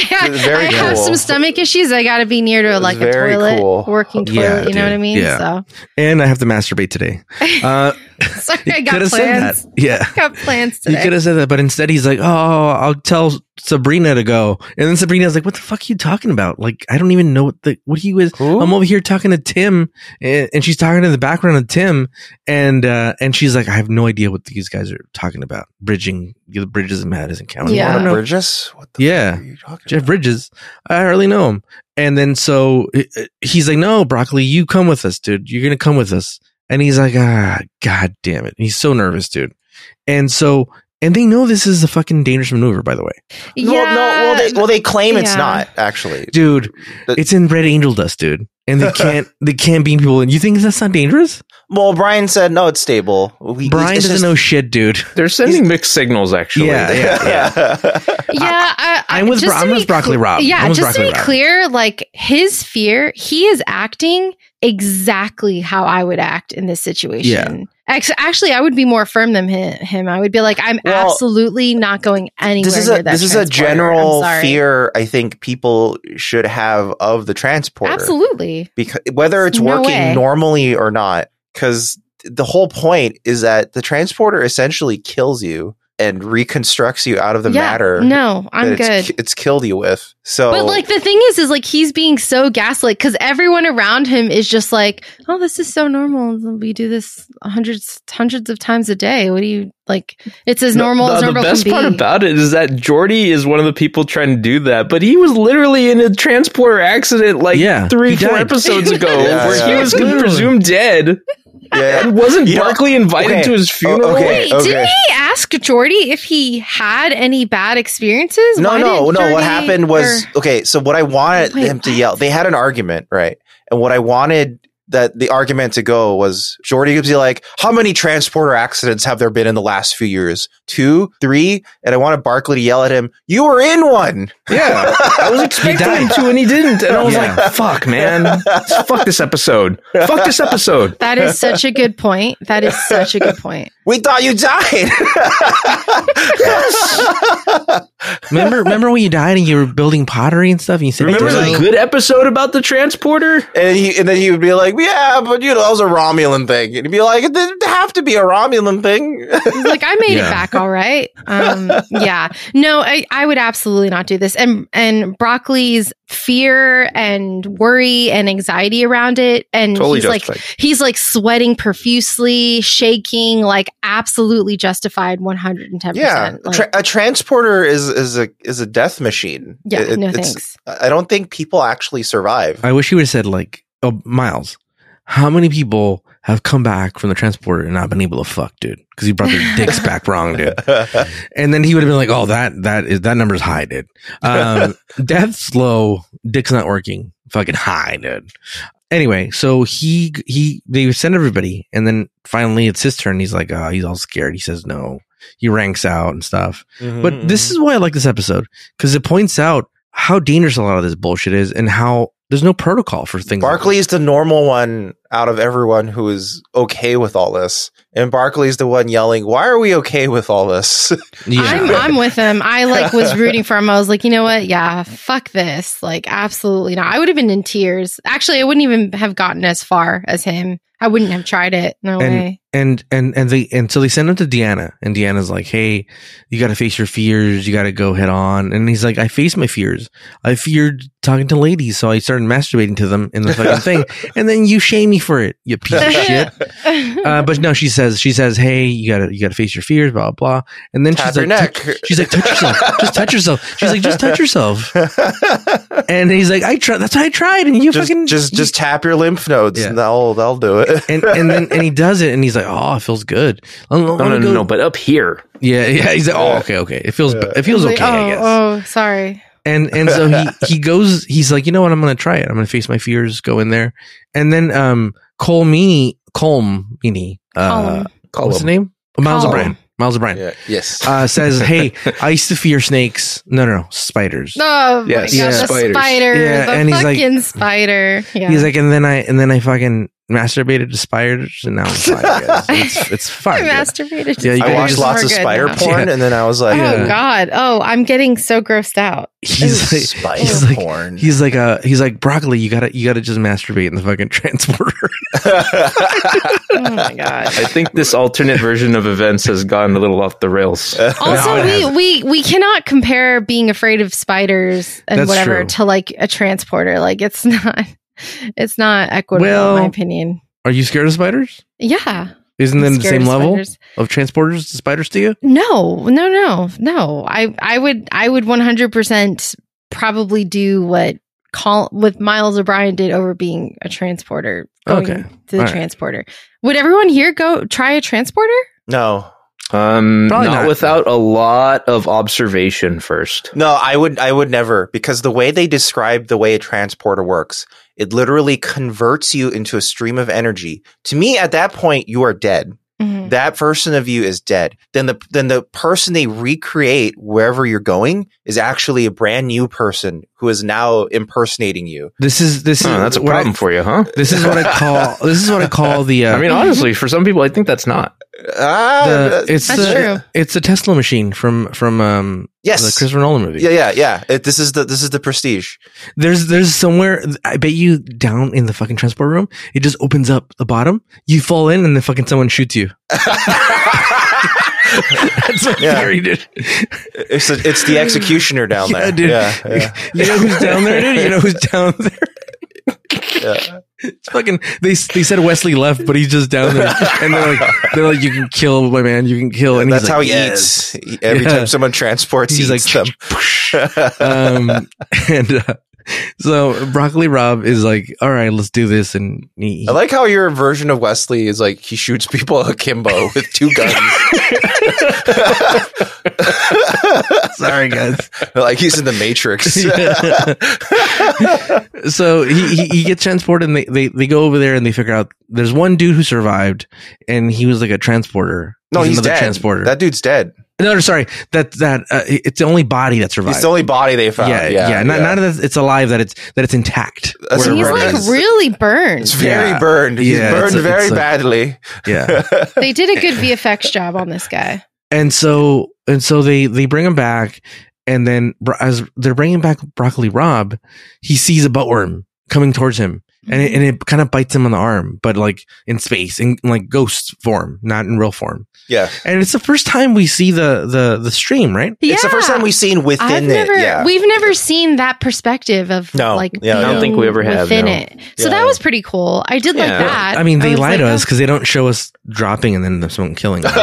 "I have some stomach issues. I got to be near to like a toilet, working toilet." You know what I mean? Yeah. So, and I have to masturbate today. Sorry, I got plans. Yeah, I got plans today. He could have said that, but instead he's like, "Oh, I'll tell Sabrina to go," and then Sabrina's like, "What the fuck are you talking about? Like, I don't even know what he was. Who? I'm over here talking to Tim, and she's talking in the background of Tim, and she's like, I have no idea what these guys are talking about. Bridging the Bridges and Madison County. Yeah, I don't know. Bridges. What the fuck are you talking Jeff about? Bridges. I hardly know him. And then so he's like, "No, Broccoli, you come with us, dude. You're gonna come with us." And he's like, God damn it. He's so nervous, dude. And they know this is a fucking dangerous maneuver, by the way. Yeah. They claim it's not, actually. Dude, it's in red angel dust, dude. And they can't beam people in. You think that's not dangerous? Well, Brian said, no, it's stable. Brian doesn't know shit, dude. They're sending mixed signals, actually. Yeah. I'm with Broccoli Rob. Yeah, just to be clear, like his fear, he is acting exactly how I would act in this situation. Yeah. Actually, I would be more firm than him. I would be like, I'm absolutely not going anywhere near that. This is a general fear I think people should have of the transporter. Absolutely. Because whether it's working normally or not, because the whole point is that the transporter essentially kills you and reconstructs you out of the matter. No, I'm good. It's killed you with. So, but like the thing is like he's being so gaslit because everyone around him is just like, "Oh, this is so normal. We do this hundreds of times a day. What do you like? It's as normal as normal can be." The best part about it is that Geordi is one of the people trying to do that, but he was literally in a transporter accident like 3-4 episodes ago where he was presumed dead. Yeah. And wasn't Barkley invited to his funeral? Wait, didn't he ask Geordi if he had any bad experiences? No. What happened was, so what I wanted him to yell, they had an argument, right? And what I wanted the argument to go was Geordi would be like, "How many transporter accidents have there been in the last few years? 2, 3? And I wanted Barkley to yell at him, "You were in one." Yeah. I was expecting him to, and he didn't. And I was like, fuck, man. Fuck this episode. Fuck this episode. That is such a good point. We thought you died. Remember when you died and you were building pottery and stuff? And you said, remember the good episode about the transporter? And then he would be like, yeah, but that was a Romulan thing. And he'd be like, it didn't have to be a Romulan thing. He's like, I made it back all right. Yeah. No, I would absolutely not do this. And Broccoli's fear and worry and anxiety around it. And totally he's like sweating profusely, shaking, like absolutely justified 110%. Yeah. Like, a transporter is a death machine. Yeah, no thanks. I don't think people actually survive. I wish he would have said like, oh, Miles, how many people have come back from the transporter and not been able to fuck, dude? Because he brought their dicks back wrong, dude. And then he would have been like, oh, that number's high, dude. Death's low, dick's not working. Fucking high, dude. Anyway, so they send everybody, and then finally it's his turn. He's like, he's all scared. He says no. He ranks out and stuff. Mm-hmm. But this is why I like this episode, because it points out how dangerous a lot of this bullshit is and how there's no protocol for things. Barkley's the normal one out of everyone who is okay with all this. And Barkley's the one yelling, why are we okay with all this? Yeah. I'm with him. I was rooting for him. I was like, you know what? Yeah, fuck this. Like, absolutely not. I would have been in tears. Actually, I wouldn't even have gotten as far as him. I wouldn't have tried it. No way. And so they send him to Deanna, and Deanna's like, hey, you got to face your fears. You got to go head on. And he's like, I faced my fears. I feared talking to ladies. So I started masturbating to them in the fucking thing. And then you shame me for it, you piece of shit. But no, she says, hey, you gotta face your fears, blah, blah. And then she's like, she's like, touch yourself. Just touch yourself. She's like, just touch yourself. And he's like, that's how I tried. And you just tap your lymph nodes, and they'll do it. And he does it, and he's like, oh, it feels good. No, but up here. Yeah. He's like, oh, okay. It feels okay, like, I guess. Oh, sorry. And so he goes, he's like, you know what? I'm going to try it. I'm going to face my fears, go in there. And then, Colm Meaney, what's his name? Miles O'Brien. Yeah. Yes. Says, hey, I used to fear snakes. No, spiders. Oh, yes. My God, the spider. Yeah, the and fucking he's like, spider. Yeah. He's like, and then I fucking masturbated to spiders, and now I'm fine, guys. It's fine. I masturbated to spiders. I watched lots of spider porn, and then I was like, oh God. Oh, I'm getting so grossed out. He's like, spider porn. He's like, Broccoli, you gotta just masturbate in the fucking transporter. Oh my God. I think this alternate version of events has gone a little off the rails. Also, we cannot compare being afraid of spiders and that's whatever true. To like a transporter. Like it's not equitable in my opinion. Are you scared of spiders? Yeah. Isn't it the same level of transporters to spiders to you? No. I would 100% probably do what Miles O'Brien did over being a transporter. To the transporter. Would everyone here go try a transporter? No. Not without a lot of observation first. No, I would never, because the way they describe the way a transporter works, it literally converts you into a stream of energy. To me, at that point, you are dead. Mm-hmm. That version of you is dead. Then the person they recreate wherever you're going is actually a brand new person who is now impersonating you. This is that's a problem for you, huh? This is what I call the. I mean, honestly, for some people, I think that's not. That's true. It's a Tesla machine from yes, the Christopher Nolan movie. Yeah. This is the Prestige. There's somewhere, I bet you, down in the fucking transport room, it just opens up the bottom. You fall in, and then fucking someone shoots you. That's my theory, dude. It's the executioner down there. Dude. Yeah. You know who's down there, dude? You know who's down there? Yeah. It's fucking. They said Wesley left, but he's just down there, and they're like, you can kill my man. You can kill, and that's he's how like, he eats. Every time someone transports, he's like them. So Broccoli Rob is like, all right, let's do this. And I like how your version of Wesley is like, he shoots people akimbo with 2 guns. Sorry, guys. Like he's in the Matrix. So he gets transported, and they go over there, and they figure out there's one dude who survived, and he was like a transporter. No, he's dead. Transporter. That dude's dead. No, sorry. That it's the only body that survived. It's the only body they found. Yeah. Not that it's alive. That it's intact. He's like really burned. It's very burned. He's burned very badly. Yeah. They did a good VFX job on this guy. And so they bring him back, And then as they're bringing back Broccoli Rob, he sees a buttworm coming towards him. And it kind of bites him on the arm, but like in space, in like ghost form, not in real form. Yeah. And it's the first time we see the stream, right? Yeah. It's the first time we've seen within it. Yeah. We've never seen that perspective of I don't think we ever have within it. So that was pretty cool. I did like that. I mean, they lie to us because they don't show us dropping and then someone killing them.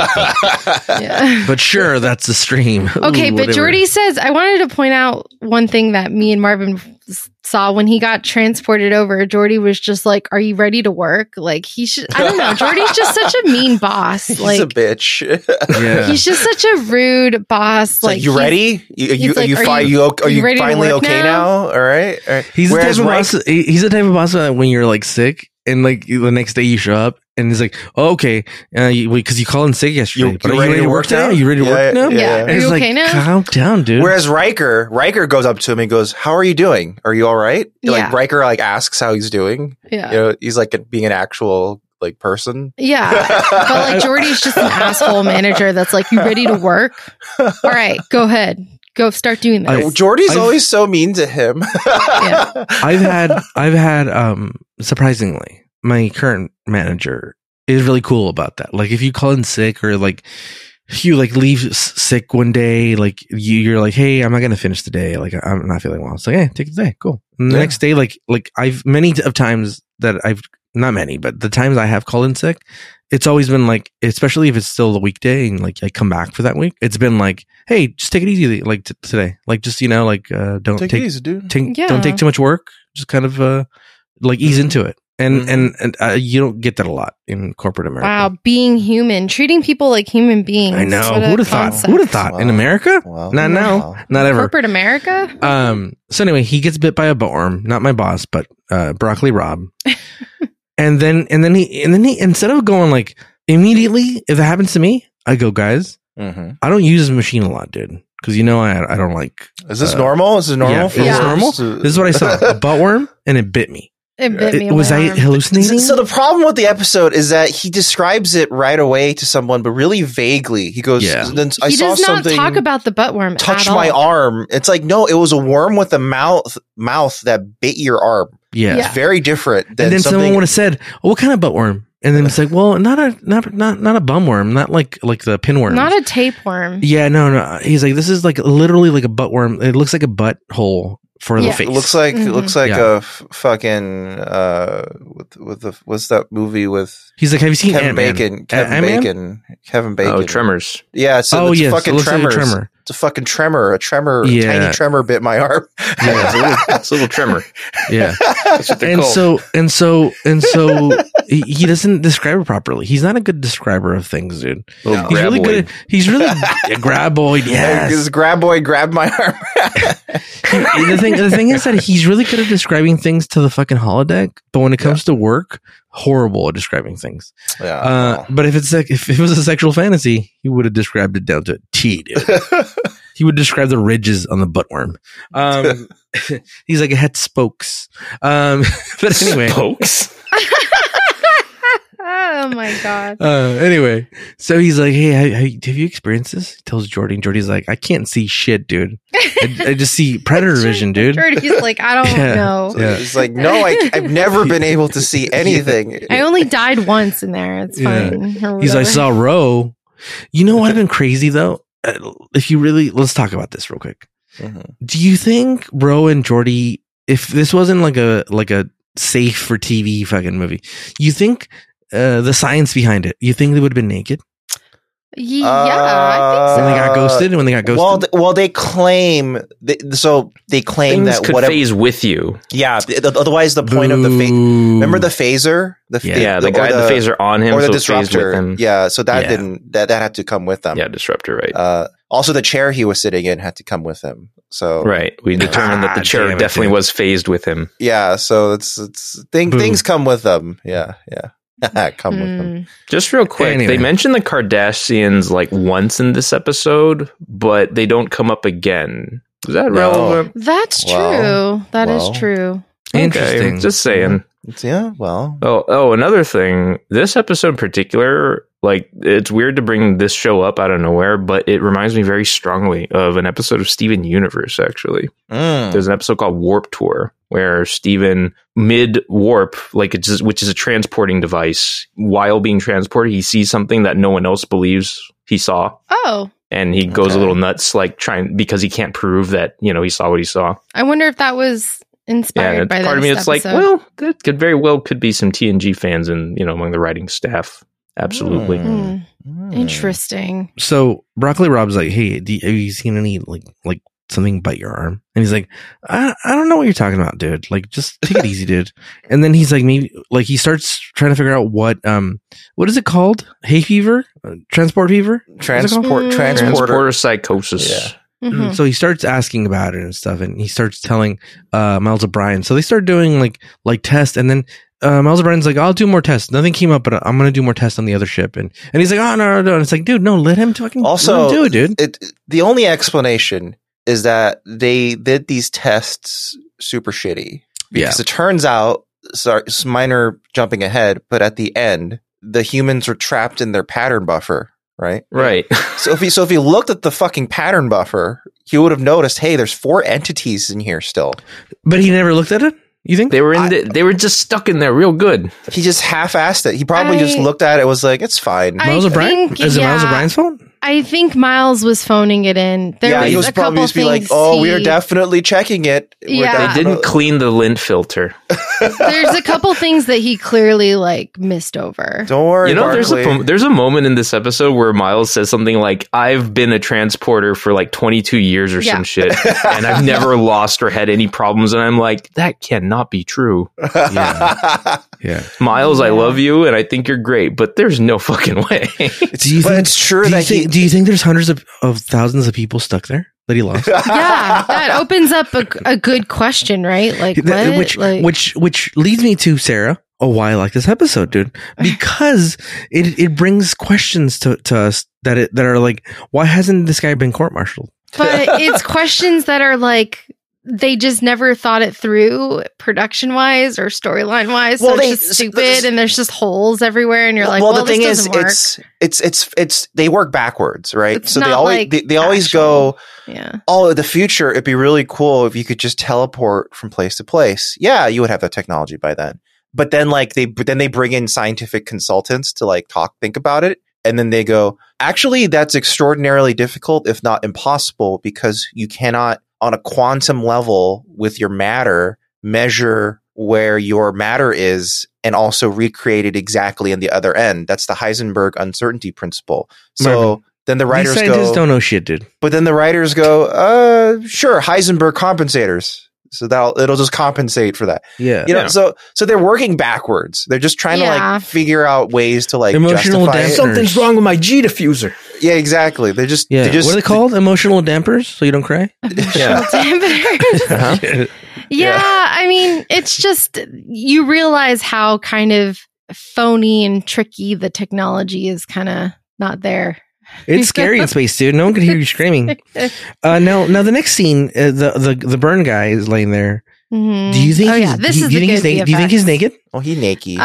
But sure, that's the stream. Okay, but Jordy says, I wanted to point out one thing that me and Marvin saw when he got transported over. Jordy was just like, are you ready to work? Like he should, I don't know. Jordy's just such a mean boss. He's like a bitch. He's just such a rude boss. Like you ready? Are you finally okay now? All right. He's the type of boss. He's the type of boss that when you're like sick and like the next day you show up and he's like, oh, okay, because you called in sick yesterday. But are you ready to work today? Are you ready to work now? Yeah. And he's like, now? Calm down, dude. Whereas Riker goes up to him and goes, how are you doing? Are you all right? Like Riker like asks how he's doing. Yeah. You know, he's like being an actual like person. Yeah. But like Jordy's just an asshole manager that's like, you ready to work? All right, go ahead. Go start doing this. Jordy's always so mean to him. I've had surprisingly, my current manager is really cool about that. Like if you call in sick or like you like leave sick one day, like you're like, hey, I'm not gonna finish the day. Like I'm not feeling well. It's like, hey, take the day, cool. And the next day, like I've many of times that I've not many, but the times I have called in sick, it's always been like, especially if it's still the weekday and like I come back for that week, it's been like, hey, just take it easy, like today, like just like don't take it easy, dude. Don't take too much work. Just kind of like ease into it. And you don't get that a lot in corporate America. Wow, being human, treating people like human beings. I know. Who would have thought? Who would have thought? Wow. In America? Wow. Not now. Not ever. Corporate America? So anyway, he gets bit by a buttworm. Not my boss, but Broccoli Rob. and then he instead of going like immediately, if it happens to me, I go, guys, I don't use the machine a lot, dude. Because I don't like. Is this normal? Is this normal? Yeah, is this normal? This is what I saw: a buttworm, and it bit me. It bit me. Was I hallucinating? So the problem with the episode is that he describes it right away to someone, but really vaguely. He goes, then I saw does not something talk about the buttworm. Touch my arm. It's like, no, it was a worm with a mouth that bit your arm. Yeah. It's very different. And then someone would have said, oh, what kind of buttworm? And then it's like, well, not a bumworm, not like the pinworm, not a tapeworm. Yeah, no. He's like, this is like literally like a buttworm. It looks like a butthole for the face. It looks like a fucking what's that movie with? He's like, have you seen Kevin Bacon? Kevin Bacon. Oh, Tremors. Yeah. So it's fucking Tremors. It's a fucking tremor. A tiny tremor bit my arm. Yeah, it's a little tremor. Yeah. And so he doesn't describe it properly. He's not a good describer of things, dude. No. He's really good. He's really a graboid. Yes. This graboid grabbed my arm. The thing is that he's really good at describing things to the fucking holodeck, but when it comes to work, horrible at describing things. Yeah. But if it was a sexual fantasy, he would have described it down to a T, dude. He would describe the ridges on the buttworm. He's like, it had spokes. But anyway. Spokes? Oh my god. Anyway, so he's like, hey, have you experienced this? He tells Jordy, and Jordy's like, I can't see shit, dude. I just see predator vision, dude. Jordy's like, I don't know. Yeah. He's like, no, I've never been able to see anything. I only died once in there. It's fine. He's like, I saw Ro. You know what would have been crazy though? If you really, let's talk about this real quick. Mm-hmm. Do you think Ro and Jordy, if this wasn't like a safe for TV fucking movie, you think the science behind it, you think they would have been naked? Yeah, I think so. When they got ghosted. Well, they claim things that could phase with you. Yeah, otherwise the point of the remember the phaser? The phaser on him, or the so disruptor. With him. Yeah, so that didn't that had to come with them. Yeah, disruptor, right? Also, the chair he was sitting in had to come with him. So right, we determined that the chair definitely was phased with him. Yeah, so it's things come with them. Yeah. Come with them. Just real quick, anyway. They mention the Kardashians like once in this episode, but they don't come up again. Is that relevant? That's true. That is true. Interesting. Just saying. Yeah, well. Oh, another thing. This episode in particular, Like, it's weird to bring this show up out of nowhere, but it reminds me very strongly of an episode of Steven Universe, actually. There's an episode called Warp Tour, where Steven, mid-warp, which is a transporting device, while being transported, he sees something that no one else believes he saw. Oh. And he goes a little nuts, like, because he can't prove that, he saw what he saw. I wonder if that was inspired by that. Part of me, it's like, well, that could very well be some TNG fans and, among the writing staff. Absolutely. Interesting. So Broccoli Rob's like, hey, have you seen any like something bite your arm? And he's like, I don't know what you're talking about, dude. Like, just take it easy, dude. And then he's like, maybe, like, he starts trying to figure out what is it called? Hay fever? Transport fever? Transporter psychosis. Yeah. Mm-hmm. So he starts asking about it and stuff, and he starts telling Miles O'Brien. So they start doing like tests, and then Miles O'Brien's like, I'll do more tests. Nothing came up, but I'm going to do more tests on the other ship. And he's like, oh, no. And it's like, dude, no, let him do it, dude. The only explanation is that they did these tests super shitty. Because it turns out, sorry, minor jumping ahead, but at the end, the humans were trapped in their pattern buffer, right? Right. So if he looked at the fucking pattern buffer, he would have noticed, hey, there's 4 entities in here still. But he never looked at it? You think they were just stuck in there real good? He just half-assed it. He probably just looked at it, was like, it's fine. Miles O'Brien? Is it Miles O'Brien's fault? I think Miles was phoning it in. He was probably just be like, we are definitely checking it. They didn't clean the lint filter. There's a couple things that he clearly missed over. Don't worry, there's a moment in this episode where Miles says something like, I've been a transporter for 22 years or some shit, and I've never lost or had any problems. And I'm like, that cannot be true. Yeah. Miles, I love you, and I think you're great, but there's no fucking way. It's true that do you think there's hundreds of thousands of people stuck there that he lost? Yeah, that opens up a good question, right? Which leads me to Sarah. Oh, why I like this episode, dude? Because it brings questions to us that are like, why hasn't this guy been court-martialed? But it's questions that are they just never thought it through production wise or storyline wise. So it's just stupid and there's just holes everywhere. And you're like, the thing is, it's they work backwards, right? It's so they always go, oh, the future, it'd be really cool if you could just teleport from place to place. Yeah, you would have that technology by then. But then they bring in scientific consultants to think about it. And then they go, actually, that's extraordinarily difficult, if not impossible, because you cannot, on a quantum level with your matter, measure where your matter is and also recreate it exactly in the other end. That's the Heisenberg uncertainty principle. So then the writers these scientists don't know shit, dude. But then the writers go, sure, Heisenberg compensators. So it'll just compensate for that. Yeah. So they're working backwards. They're just trying to figure out ways to emotional justify dampers. Something's wrong with my G diffuser. Yeah, exactly. They just what are they called? Emotional dampers, so you don't cry? Emotional dampers. Yeah, I mean, it's just you realize how kind of phony and tricky the technology is kind of not there. It's scary in space, dude. No one can hear you screaming. Now the next scene, the burn guy is laying there. Mm-hmm. Do you think? Do you think he's naked? Oh, he's naked.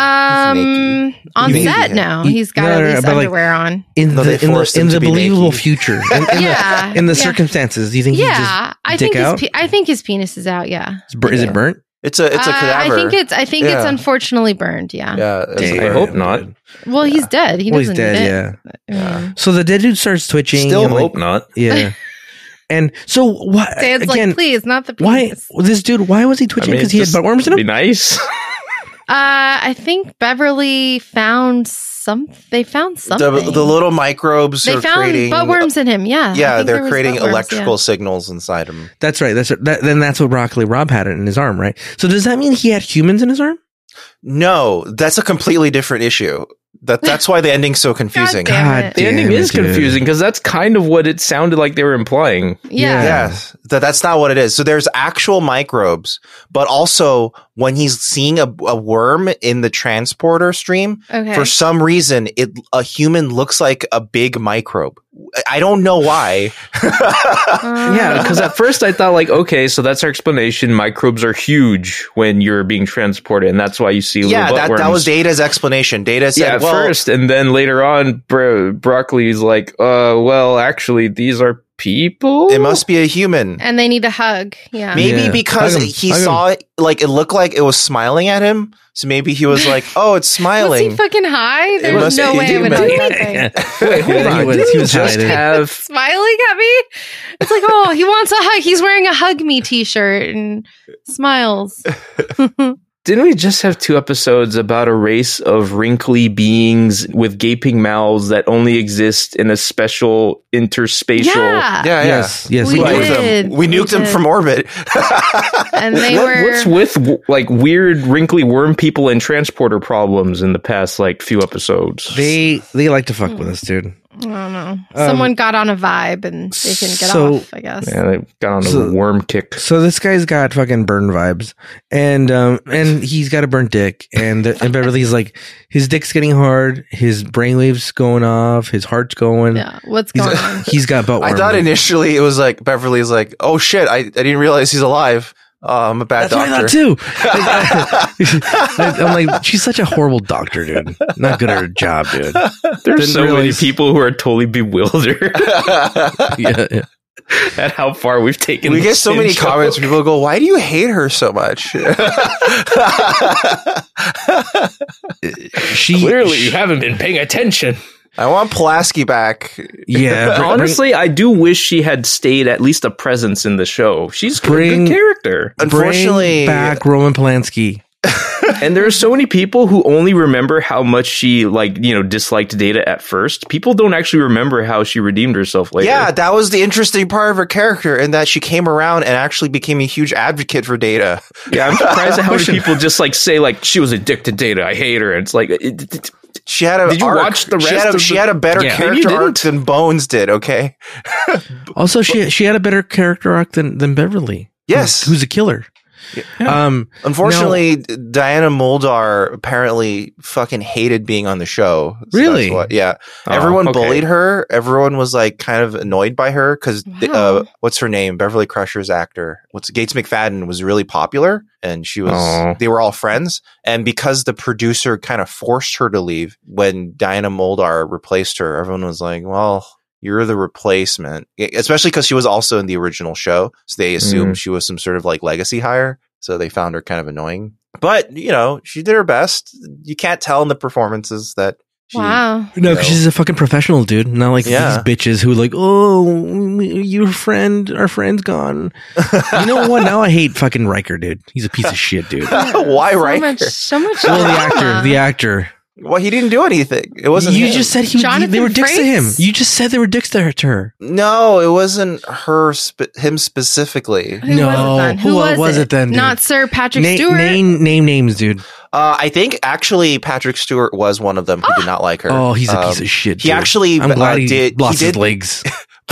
On set now, he's got at least underwear on. In the believable future, in the circumstances, do you think? Yeah, I think his penis is out. Yeah, is it burnt? It's a cadaver. I think it's unfortunately burned. Yeah. I hope not. Well, he's dead. He's dead. Yeah. So the dead dude starts twitching. Still hope not. Yeah. And so why? Dan's again, please, not the penis. Why this dude? Why was he twitching? Because he had butt worms in him. Be nice. I think Beverly found something. They found something. The little microbes. They found creating butt worms in him. Yeah. Yeah, they're creating electrical signals inside him. That's right. Then that's what Broccoli Rob had in his arm, right? So does that mean he had humans in his arm? No, that's a completely different issue. That's why the ending's so confusing. The ending is confusing because that's kind of what it sounded like they were implying. Yeah. Yes. That's not what it is. So there's actual microbes, but also when he's seeing a worm in the transporter stream, for some reason, a human looks like a big microbe. I don't know why. Yeah, because at first I thought okay, so that's our explanation. Microbes are huge when you're being transported, and that's why you see little butt worms. That was Data's explanation. Data said first, and then later on, Broccoli's like, well, actually, these are people. It must be a human. And they need a hug. Yeah. Maybe because he saw it, like, it looked like it was smiling at him. So maybe he was like, oh, it's smiling. Was he fucking high? There's no way I would hug that thing. Wait, hold on. He was just have smiling at me? It's like, oh, he wants a hug. He's wearing a Hug Me t-shirt and smiles. Didn't we just have 2 episodes about a race of wrinkly beings with gaping mouths that only exist in a special interspatial? Yeah. Yes. We nuked them from orbit. And they What's with like weird wrinkly worm people and transporter problems in the past like few episodes? They like to fuck with us, dude. I don't know. Someone got on a vibe and they couldn't get off, I guess. Yeah, they got on a worm kick. So this guy's got fucking burn vibes, and he's got a burnt dick, and Beverly's like, his dick's getting hard, his brainwaves going off, his heart's going. Yeah, what's going on? He's got butt worm. I thought initially it was like Beverly's like, oh shit, I didn't realize he's alive. I'm a bad doctor. That's what I thought too. I'm like, she's such a horrible doctor, dude. Not good at her job, dude. There's so many people who are totally bewildered. yeah. At how far we've taken. We get so many comments. People go, "Why do you hate her so much?" Clearly, you haven't been paying attention. I want Pulaski back. Yeah. Honestly, I do wish she had stayed at least a presence in the show. She's a good character. Unfortunately, bring back Roman Polanski. And there are so many people who only remember how much she disliked Data at first. People don't actually remember how she redeemed herself later. Yeah, that was the interesting part of her character, and that she came around and actually became a huge advocate for Data. Yeah, I'm surprised at how many people just like say like she was addicted to Data. I hate her. And it's like she had a. Did you watch the rest? She had a better character arc than Bones did. Okay. Also, she had a better character arc than Beverly. Yes, who's a killer. Yeah. Unfortunately, Diana Muldaur apparently fucking hated being on the show. So really? Everyone bullied her. Everyone was like kind of annoyed by her because what's her name? Beverly Crusher's actor. Gates McFadden was really popular, and she was. They were all friends, and because the producer kind of forced her to leave when Diana Muldaur replaced her, everyone was like, well. You're the replacement, especially because she was also in the original show. So they assumed she was some sort of like legacy hire. So they found her kind of annoying. But, she did her best. You can't tell in the performances that she... Wow. No, because she's a fucking professional, dude. Not like these bitches who like, oh, our friend's gone. You know what? Now I hate fucking Riker, dude. He's a piece of shit, dude. Why Riker? So much. Well, the actor. Well, he didn't do anything. It wasn't. You just said they were dicks to him. You just said they were dicks to her. No, it wasn't him specifically. Who was it then? Dude? Not Sir Patrick Stewart. Name names, dude. I think actually Patrick Stewart was one of them who did not like her. Oh, he's a piece of shit. Dude. He actually I'm glad he lost his legs.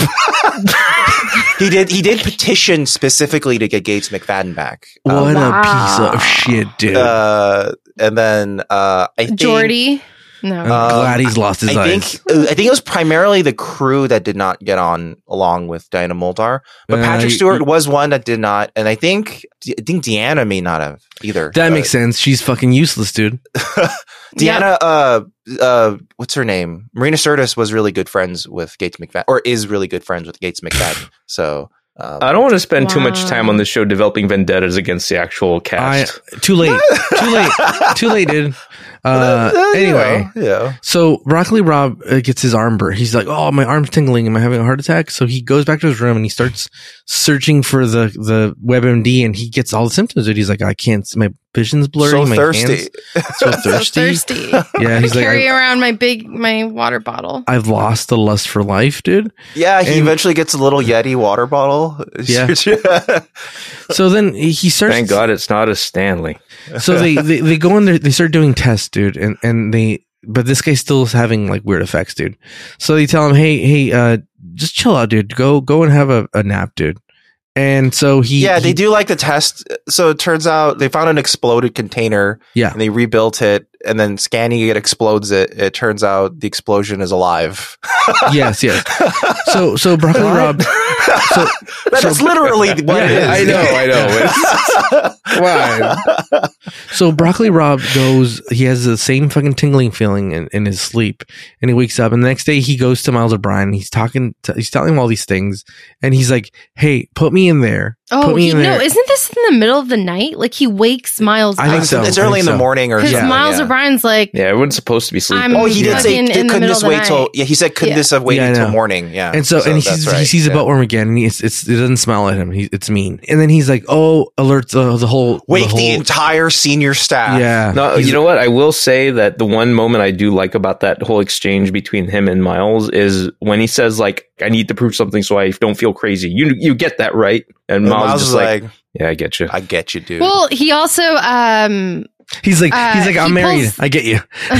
He did petition specifically to get Gates McFadden back. What a piece of shit, dude. And then I think Geordi. No, I'm glad he's lost his eyes. I think it was primarily the crew that did not get on along with Diana Muldaur, but Patrick Stewart was one that did not, and I think Deanna may not have either. That makes sense. She's fucking useless, dude. Deanna, what's her name? Marina Sirtis was really good friends with Gates McFadden, or is really good friends with Gates McFadden. So. I don't want to spend too much time on this show developing vendettas against the actual cast. Too late, dude. Anyway, so Broccoli Rob gets his arm burnt. He's like, "Oh, my arm's tingling. Am I having a heart attack?" So he goes back to his room and he starts searching for the WebMD, and he gets all the symptoms. Dude, he's like, "I can't. My vision's blurry. So my thirsty. Hands, so thirsty. Yeah, he's carry around my water bottle. I've lost the lust for life, dude. Yeah, he eventually gets a little Yeti water bottle. Yeah. So then he starts. Thank God it's not a Stanley. So they go in there. They start doing tests, dude, but this guy's still having like weird effects, dude. So they tell him, hey, just chill out, dude. Go and have a nap, dude. And so they do like the test. So it turns out they found an exploded container. Yeah. And they rebuilt it. and then scanning it explodes it. It turns out the explosion is alive. yes. So Broccoli Rob. That's literally what it is. I know. So Broccoli Rob goes, he has the same fucking tingling feeling in his sleep, and he wakes up, and the next day he goes to Miles O'Brien. He's telling him all these things, and he's like, hey, put me in there. Oh, isn't this in the middle of the night? Like he wakes Miles up. I think so. It's early in the morning or something. Miles O'Brien's like, everyone's supposed to be sleeping. He did say, couldn't this wait till, he said, couldn't this have waited until morning? Yeah. And so he sees a butworm again, and it doesn't smell at him. It's mean. And then he's like, alert the whole. The entire senior staff. Yeah. No, you know what? I will say that the one moment I do like about that whole exchange between him and Miles is when he says, like, I need to prove something so I don't feel crazy. You get that, right? And Miles is like, yeah, I get you. I get you, dude. Well, he also, he's like, I'm married. I get you.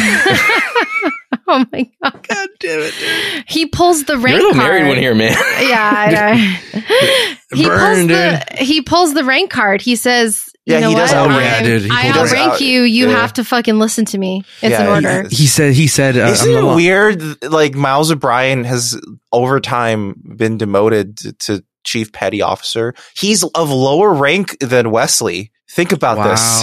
Oh my God. God damn it, dude. He pulls the rank You're the card. married one here, man. Yeah, I know. He pulls the rank card. He says, you know what? I outrank you. You have to fucking listen to me. It's an order. He said, isn't it weird? Like Miles O'Brien has over time been demoted to chief petty officer. He's of lower rank than Wesley. Think about this.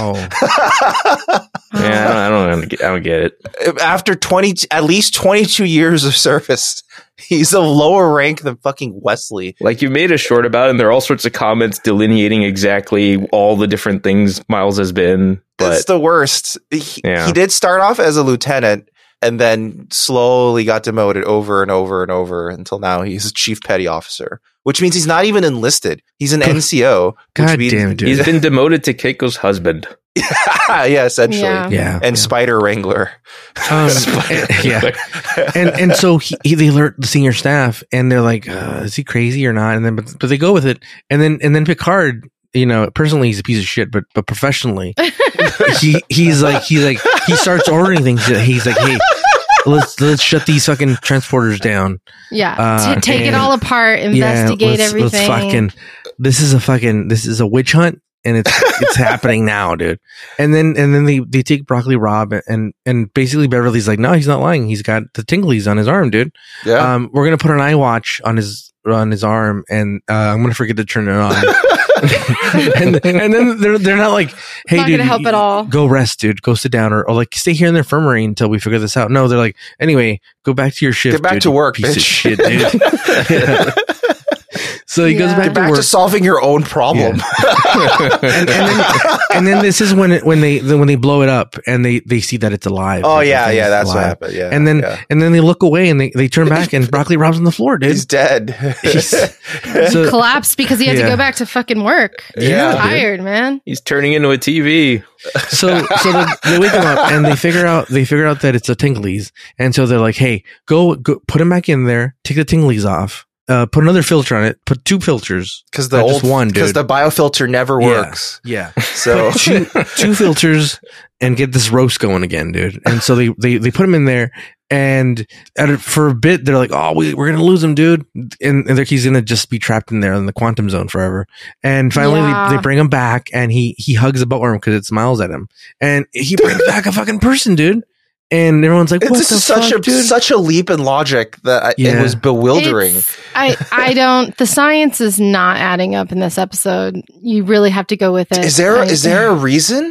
Yeah, I don't get it. After at least 22 years of service, he's of lower rank than fucking Wesley. Like, you made a short about it, and there are all sorts of comments delineating exactly all the different things Miles has been. But it's the worst. He did start off as a lieutenant and then slowly got demoted over and over and over until now he's a chief petty officer, which means he's not even enlisted. He's an NCO. God damn it, dude. He's been demoted to Keiko's husband. Yeah, essentially. Yeah. And Spider Wrangler. And so they alert the senior staff, and they're like, is he crazy or not? And then, but they go with it. And then Picard, personally he's a piece of shit, but professionally, he starts ordering things. He's like, hey, let's shut these fucking transporters down. Yeah. Take it all apart, investigate everything. This is a witch hunt. And it's happening now, dude. And then they take Broccoli Rob, and basically Beverly's like, no, he's not lying. He's got the tinglies on his arm, dude. Yeah. We're gonna put an eye watch on his arm, and I'm gonna forget to turn it on. and then they're not like, hey, not dude, gonna help at all. Go rest, dude. Go sit down, or like stay here in the infirmary until we figure this out. No, they're like, anyway, go back to your shift. Get back dude, to work, piece bitch. Of shit, dude. So he goes back to work. To solving your own problem. Yeah. and then this is when they blow it up and they see that it's alive. Oh yeah, that's what happened. Yeah, and then they look away and they turn back and Broccoli Rob's on the floor, dude. He's dead. He collapsed because he had to go back to fucking work. Yeah, he's tired, man. He's turning into a TV. So they wake him up and they figure out that it's a tinglies, and so they're like, hey, go put him back in there, take the tinglies off. Put another filter on it. Put 2 filters because the biofilter never works. Yeah. So two filters and get this roast going again, dude. And so they put him in there, and for a bit they're like, oh, we're gonna lose him, dude. And he's gonna just be trapped in there in the quantum zone forever. And finally they bring him back, and he hugs a buttworm because it smiles at him, and he brings back a fucking person, dude. And everyone's like, "What the fuck, dude?" Such a leap in logic that it was bewildering. I don't. The science is not adding up in this episode. You really have to go with it. Is there a reason?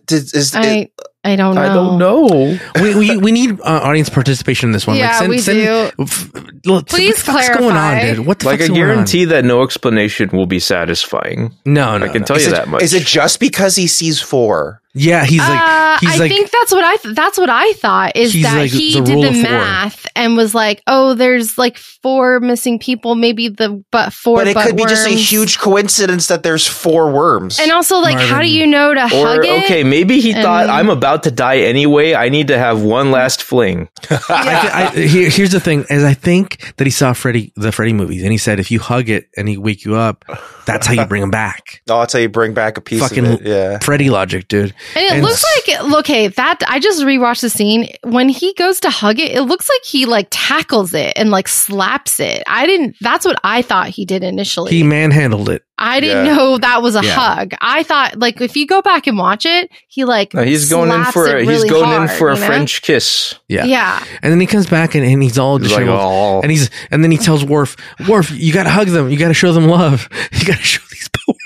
I don't know. I don't know. We need audience participation in this one. Yeah, we do. Please clarify. What's going on, dude? What the fuck's going on? I guarantee that no explanation will be satisfying. No, I can tell you that much. Is it just because he sees 4? Yeah, he's like. I think that's what I thought is that like he the did the math and was like, oh, there's like 4 missing people, maybe 4. But it could be just a huge coincidence that there's 4 worms. And also, like, how do you know to hug it? Okay, maybe he thought, I'm about to die anyway. I need to have one last fling. Here's the thing: is I think that he saw the Freddy movies, and he said if you hug it and he wake you up, that's how you bring him back. Oh, that's how you bring back a piece fucking of it. Yeah, Freddy logic, dude. And it looks like, okay, that I just rewatched the scene. When he goes to hug it, it looks like he like tackles it and like slaps it. That's what I thought he did initially. He manhandled it. I didn't know that was a hug. I thought, like, if you go back and watch it, he like he's going in for a French kiss. Yeah. And then he comes back and he's all disheveled. Like, and then he tells Worf, you got to hug them. You got to show them love. You got to show these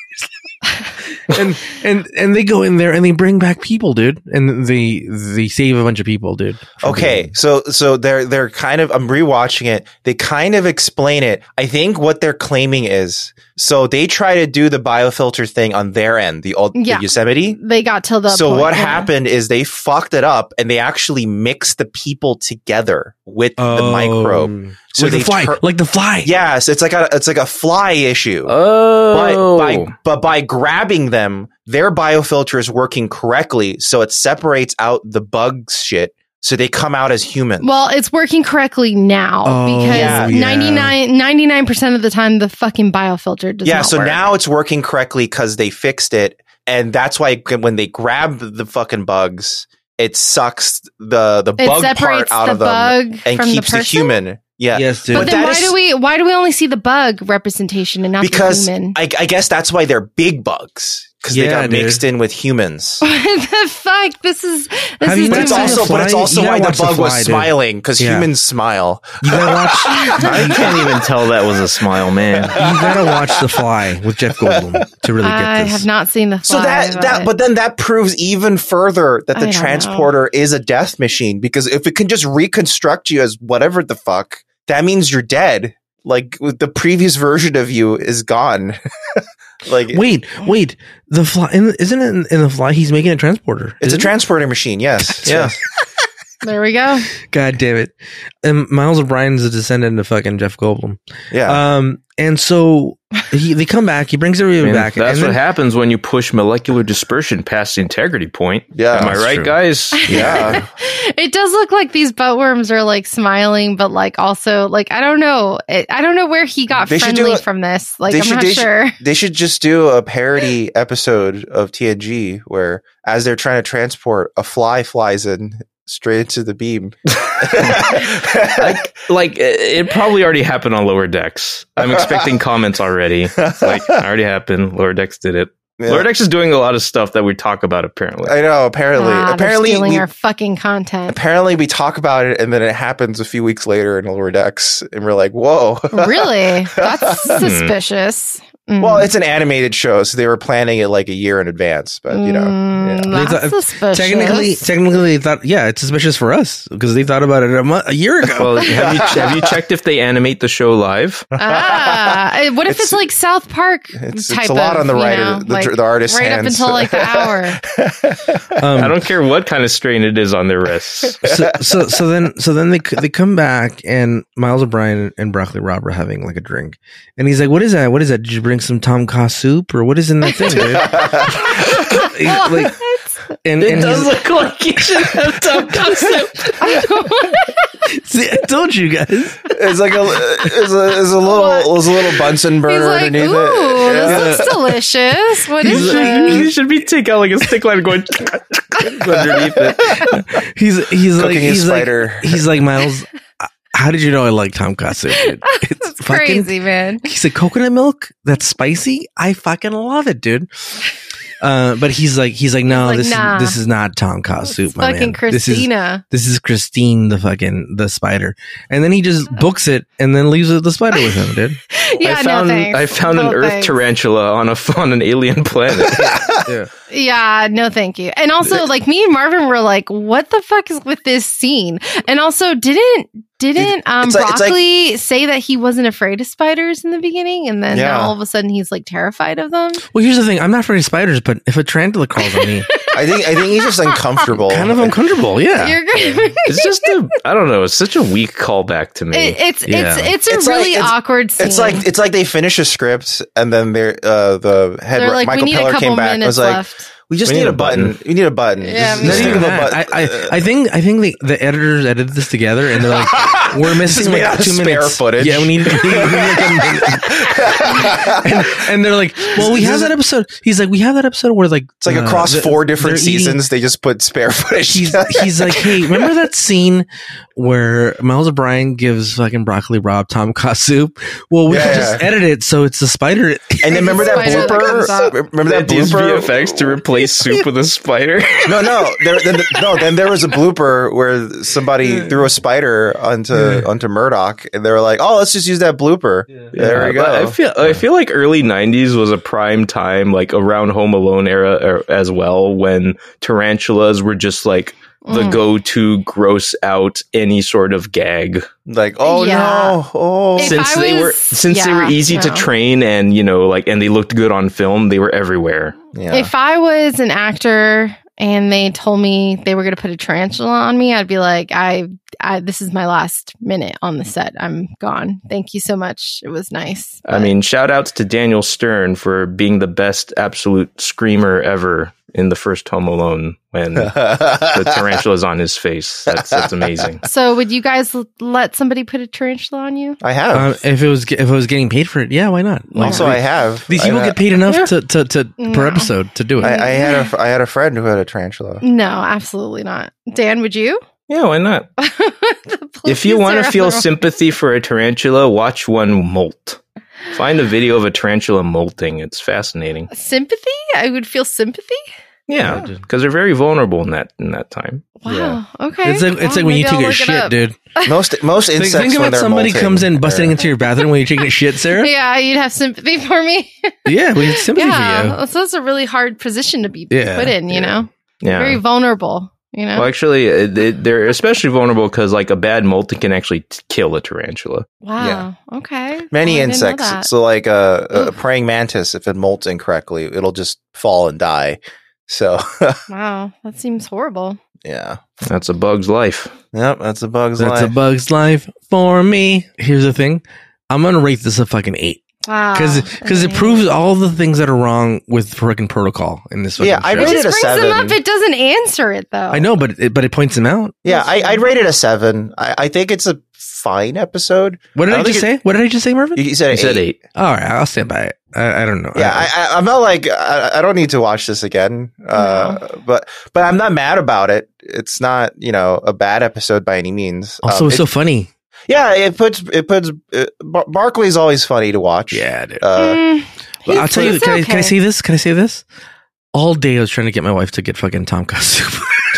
boys. and they go in there and they bring back people, dude. And they save a bunch of people, dude. Okay, so they're kind of, I'm rewatching it. They kind of explain it. I think what they're claiming is, so they try to do the biofilter thing on their end, the Yosemite. They got till the So point, what happened is they fucked it up and they actually mixed the people together with the microbe. So like the fly. Yes, it's like a fly issue. But by grabbing them, their biofilter is working correctly, so it separates out the bug shit. So they come out as humans. Well, it's working correctly now because 99% of the time the fucking biofilter does not work. Now it's working correctly because they fixed it, and that's why when they grab the fucking bugs, it sucks the bug part out of them and keeps the human. Yeah. Yes, dude. But then why do we only see the bug representation and not the human? I guess that's why they're big bugs. Because they got mixed in with humans. What the fuck? This is but it's also why the bug was smiling, because humans smile. You gotta watch. I can't even tell that was a smile, man. You gotta watch The Fly with Jeff Goldblum to really get this. I have not seen The Fly. So but then that proves even further that the transporter is a death machine, because if it can just reconstruct you as whatever the fuck, that means you're dead. Like the previous version of you is gone. Like, wait, The Fly isn't it in The Fly? He's making a transporter. It's a transporter machine. Yes. Yeah. There we go. God damn it. And Miles O'Brien's a descendant of fucking Jeff Goldblum. Yeah. And so they come back. He brings everybody back. That's what happens when you push molecular dispersion past the integrity point. Yeah. Am I right, true. guys? Yeah. It does look like these buttworms are like smiling, but like also like, I don't know. I don't know where he got friendly from this. Like, I'm not sure. They should just do a parody episode of TNG where as they're trying to transport, a fly flies in straight into the beam. like it probably already happened on Lower Decks. I'm expecting comments already. It's like, it already happened. Lower Decks did it. Yeah. Lower Decks is doing a lot of stuff that we talk about, apparently. I know, apparently stealing our fucking content. Apparently we talk about it and then it happens a few weeks later in Lower Decks and we're like, whoa. Really? That's suspicious. Well, it's an animated show, so they were planning it like a year in advance. But that's suspicious. Technically, they thought, it's suspicious for us because they thought about it a year ago. Well, have you checked if they animate the show live? What if it's like South Park? It's a lot on the writer, the artist's right hands. up until like the hour. I don't care what kind of strain it is on their wrists. So then they come back and Miles O'Brien and Broccoli Rob are having like a drink, and he's like, "What is that? What is that? Did you bring some Tom Kha soup or what is in that thing, dude?" It does look like you should have Tom Kha soup. See, I told you guys. It's like a little Bunsen burner underneath it. This looks delicious. What is it? You should be taking out like a stick line going underneath it. He's like, Miles, how did you know I like Tom Kha soup? It's crazy, man. He said coconut milk that's spicy. I fucking love it, dude. But he's like, no, this is not Tom Kha soup, my fucking man. Christina. This is Christine, the spider. And then he just books it and then leaves the spider with him, dude. I found an earth tarantula on an alien planet. Yeah, no thank you. And also, like, me and Marvin were like, what the fuck is with this scene? And also, didn't Broccoli say that he wasn't afraid of spiders in the beginning, and then now all of a sudden he's like terrified of them? Well, here's the thing: I'm not afraid of spiders, but if a tarantula crawls on me, I think he's just uncomfortable. Kind of uncomfortable, yeah. It's just I don't know. It's such a weak callback to me. It's a really awkward scene. It's like they finish a script and then the head like, Michael Peller came back and was like, left. We need a button. We need a button. Yeah, just I think the editors edited this together and they're like, we're missing made like out of 2 spare minutes. footage. Yeah, we need like a minute. and they're like, well, we have that episode. He's like, we have that episode where like it's like across 4 different seasons, they just put spare footage. He's like, hey, remember that scene where Miles O'Brien gives fucking Broccoli Rob Tom Kha soup? Well, we can just edit it so it's a spider. And then remember that blooper? Remember that blooper? VFX to replace soup with a spider? No. Then there was a blooper where somebody threw a spider onto Murdoch, and they were like, "Oh, let's just use that blooper." Yeah. There we go. I feel like early '90s was a prime time, like around Home Alone era as well, when tarantulas were just like the go-to gross out any sort of gag. Like, oh no, oh, since they were easy to train, and and they looked good on film, they were everywhere. Yeah. If I was an actor and they told me they were going to put a tarantula on me, I'd be like, this is my last minute on the set. I'm gone. Thank you so much. It was nice. But I mean, shout outs to Daniel Stern for being the best absolute screamer ever in the first Home Alone when the tarantula's on his face. That's amazing. So would you guys let somebody put a tarantula on you? I have. If it was getting paid for it, yeah, why not? Also, I have. These people get paid enough to per episode to do it. I had a friend who had a tarantula. No, absolutely not. Dan, would you? Yeah, why not? If you want to feel sympathy for a tarantula, watch one molt. Find a video of a tarantula molting. It's fascinating. Sympathy? I would feel sympathy? Yeah, because they're very vulnerable in that time. Wow. Yeah. Okay. It's like when you take a shit, dude. Most insects. Think about somebody comes in busting into your bathroom when you're taking a shit, Sarah. Yeah, you'd have sympathy for me. Yeah, we have sympathy for you. So that's a really hard position to be put in. You know, very vulnerable. You know, well, actually, they're especially vulnerable because like a bad molting can actually kill a tarantula. Wow. Yeah. Okay. Many insects. So like a praying mantis, if it molts incorrectly, it'll just fall and die. So wow, that seems horrible. Yeah, that's a bug's life. Yep, that's a bug's life. That's a bug's life for me. Here's the thing, I'm gonna rate this a fucking 8. Wow, because it proves all the things that are wrong with freaking protocol in this. Yeah, I rated a 7. Them up. It doesn't answer it though. I know, but it points them out. Yeah, I'd rate it a 7. I think it's a fine episode. What did I just say? What did I just say, Marvin? You said 8. All right, I'll stand by it. I don't know. Yeah, I'm not like I don't need to watch this again. But I'm not mad about it. It's not a bad episode by any means. Also, it's so funny. Yeah, it puts Barkley's always funny to watch. Yeah, dude. I'll tell you. Can I say this? Can I say this? All day I was trying to get my wife to get fucking Tom Kha soup.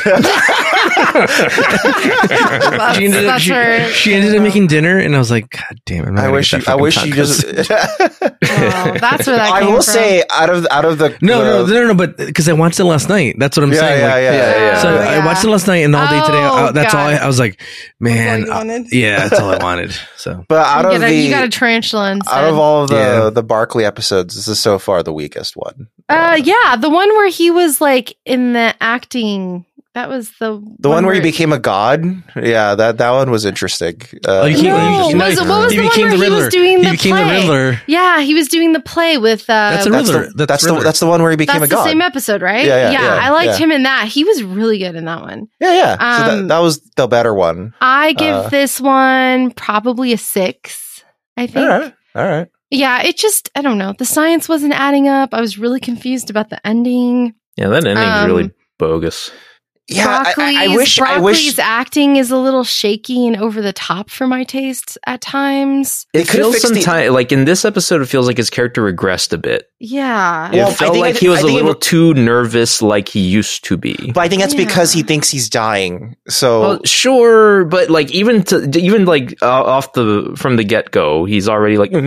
She ended up making dinner, and I was like, God damn it! I wish you just. That's where that. I will say out of the no, but because I watched it last night. That's what I'm saying. Yeah. So I watched it last night, and all day today, that's all. I was like, man, that's all I wanted. So, but out of you got a tarantula instead. Out of all of the Barkley episodes, this is so far the weakest one. The one where he was like in the acting. That was the one where he became a god. Yeah, that one was interesting. What was the one where he was doing the play? The Riddler. Yeah, he was doing the play with. That's a Riddler. That's the one where he became a god. That's the same episode, right? Yeah. I liked him in that. He was really good in that one. Yeah. So that was the better one. I give this one probably a 6. I think. All right. Yeah, it just I don't know. The science wasn't adding up. I was really confused about the ending. Yeah, that ending's really bogus. Yeah, Broccoli's acting is a little shaky and over the top for my taste at times. It feels sometimes like in this episode, it feels like his character regressed a bit. Yeah, it felt like he was a little too nervous, like he used to be. But I think that's because he thinks he's dying. So sure, but like even off from the get go, he's already like.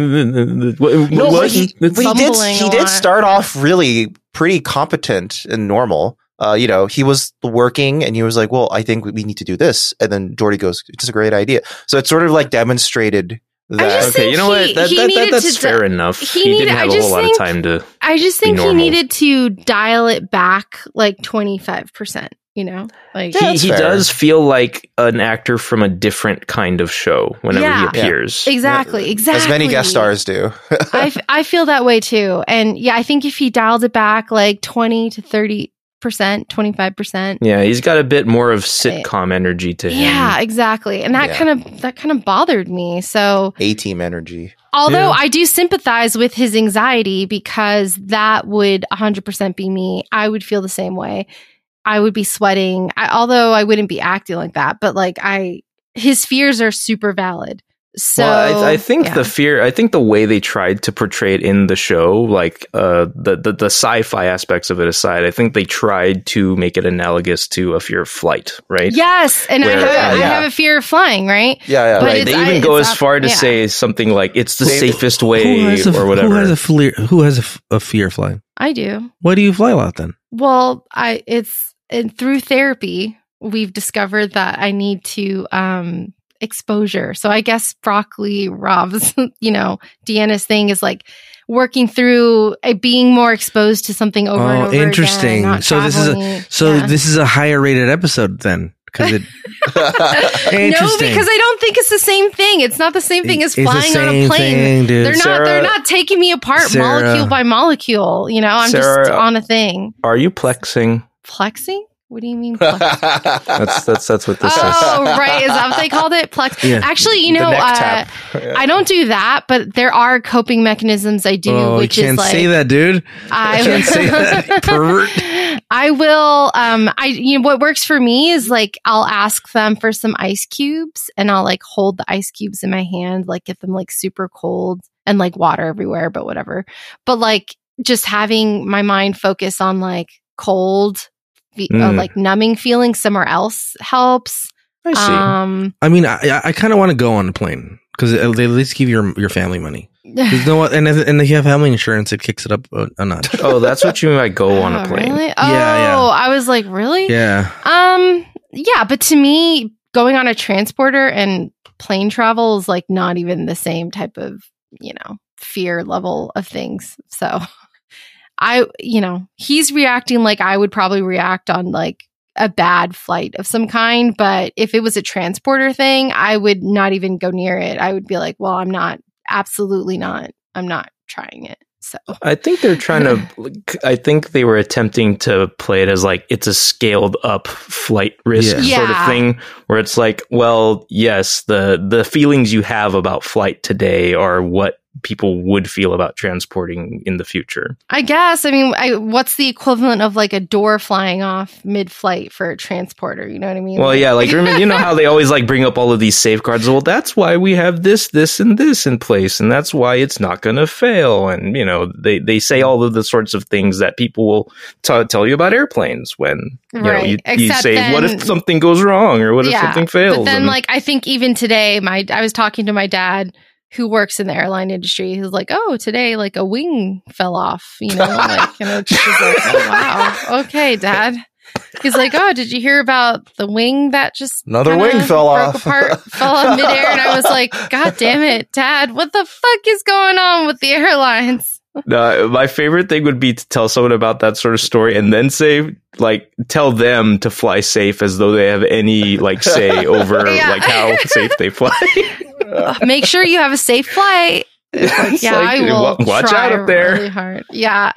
He did start off really pretty competent and normal. He was working and he was like, well, I think we need to do this. And then Geordi goes, it's a great idea. So it's sort of like demonstrated that. Okay, you know what? That's fair enough. He didn't have a whole lot of time to. I just think he needed to dial it back like 25%. Like he does feel like an actor from a different kind of show whenever he appears. Exactly. As many guest stars do. I feel that way too. And I think if he dialed it back like 20 to 30. 25%. Yeah, he's got a bit more of sitcom energy to him. Yeah, exactly. And that kind of bothered me. So A-team energy. Although I do sympathize with his anxiety because that would 100% be me. I would feel the same way. I would be sweating, although I wouldn't be acting like that. But like his fears are super valid. So I think the fear, I think the way they tried to portray it in the show, like the sci-fi aspects of it aside, I think they tried to make it analogous to a fear of flight, right? Yes, and I have a fear of flying, right? Yeah. But right. They even go as far to say something like it's the safest way or whatever. Who has a fear of flying? I do. Why do you fly a lot then? Well, through therapy, we've discovered that I need to exposure. So I guess Broccoli Rob's, Deanna's thing is like working through being more exposed to something over and over interesting. again. This is a higher rated episode then. Interesting. No, because I don't think it's the same thing. It's not the same thing as flying on a plane. Thing, they're not taking me apart molecule by molecule. I'm just on a thing. Are you plexing? Plexing? What do you mean? That's what this is. Oh, right. Is that what they called it? Plex. Yeah. Actually, I don't do that, but there are coping mechanisms I do, which is like. You can't say that, dude. I can't say that. Pervert. I will. What works for me is like I'll ask them for some ice cubes, and I'll like hold the ice cubes in my hand, like get them like super cold and like water everywhere, but whatever. But like just having my mind focus on like cold. Like numbing feeling somewhere else helps. I see. I mean, I kind of want to go on a plane because they at least give your family money. There's no, and if you have family insurance, it kicks it up a notch. Oh, that's what you mean by go on a plane. Really? Oh, yeah. I was like, really? Yeah. Yeah, but to me, going on a transporter and plane travel is like not even the same type of fear level of things. So. He's reacting like I would probably react on like a bad flight of some kind. But if it was a transporter thing, I would not even go near it. I would be like, well, I'm not trying it. So I think they're trying to, I think they were attempting to play it as like, it's a scaled up flight risk sort of thing where it's like, well, yes, the feelings you have about flight today are what people would feel about transporting in the future. I guess. I mean, what's the equivalent of like a door flying off mid-flight for a transporter? You know what I mean? Well, yeah, like remember, you know how they always like bring up all of these safeguards? Well, that's why we have this, and this in place, and that's why it's not going to fail. And they say all of the sorts of things that people will tell you about airplanes when you say, then, what if something goes wrong or what if something fails? But then, like, I think even today, I was talking to my dad, who works in the airline industry. He's like, oh, today, like a wing fell off, like, it's just like, oh, wow. Okay, Dad. He's like, oh, did you hear about the wing that just another wing fell off midair? And I was like, God damn it, Dad, what the fuck is going on with the airlines? My favorite thing would be to tell someone about that sort of story and then say, like, tell them to fly safe as though they have any, like, say over, like, how safe they fly. Make sure you have a safe flight. I will watch out up there. Really hard. Yeah.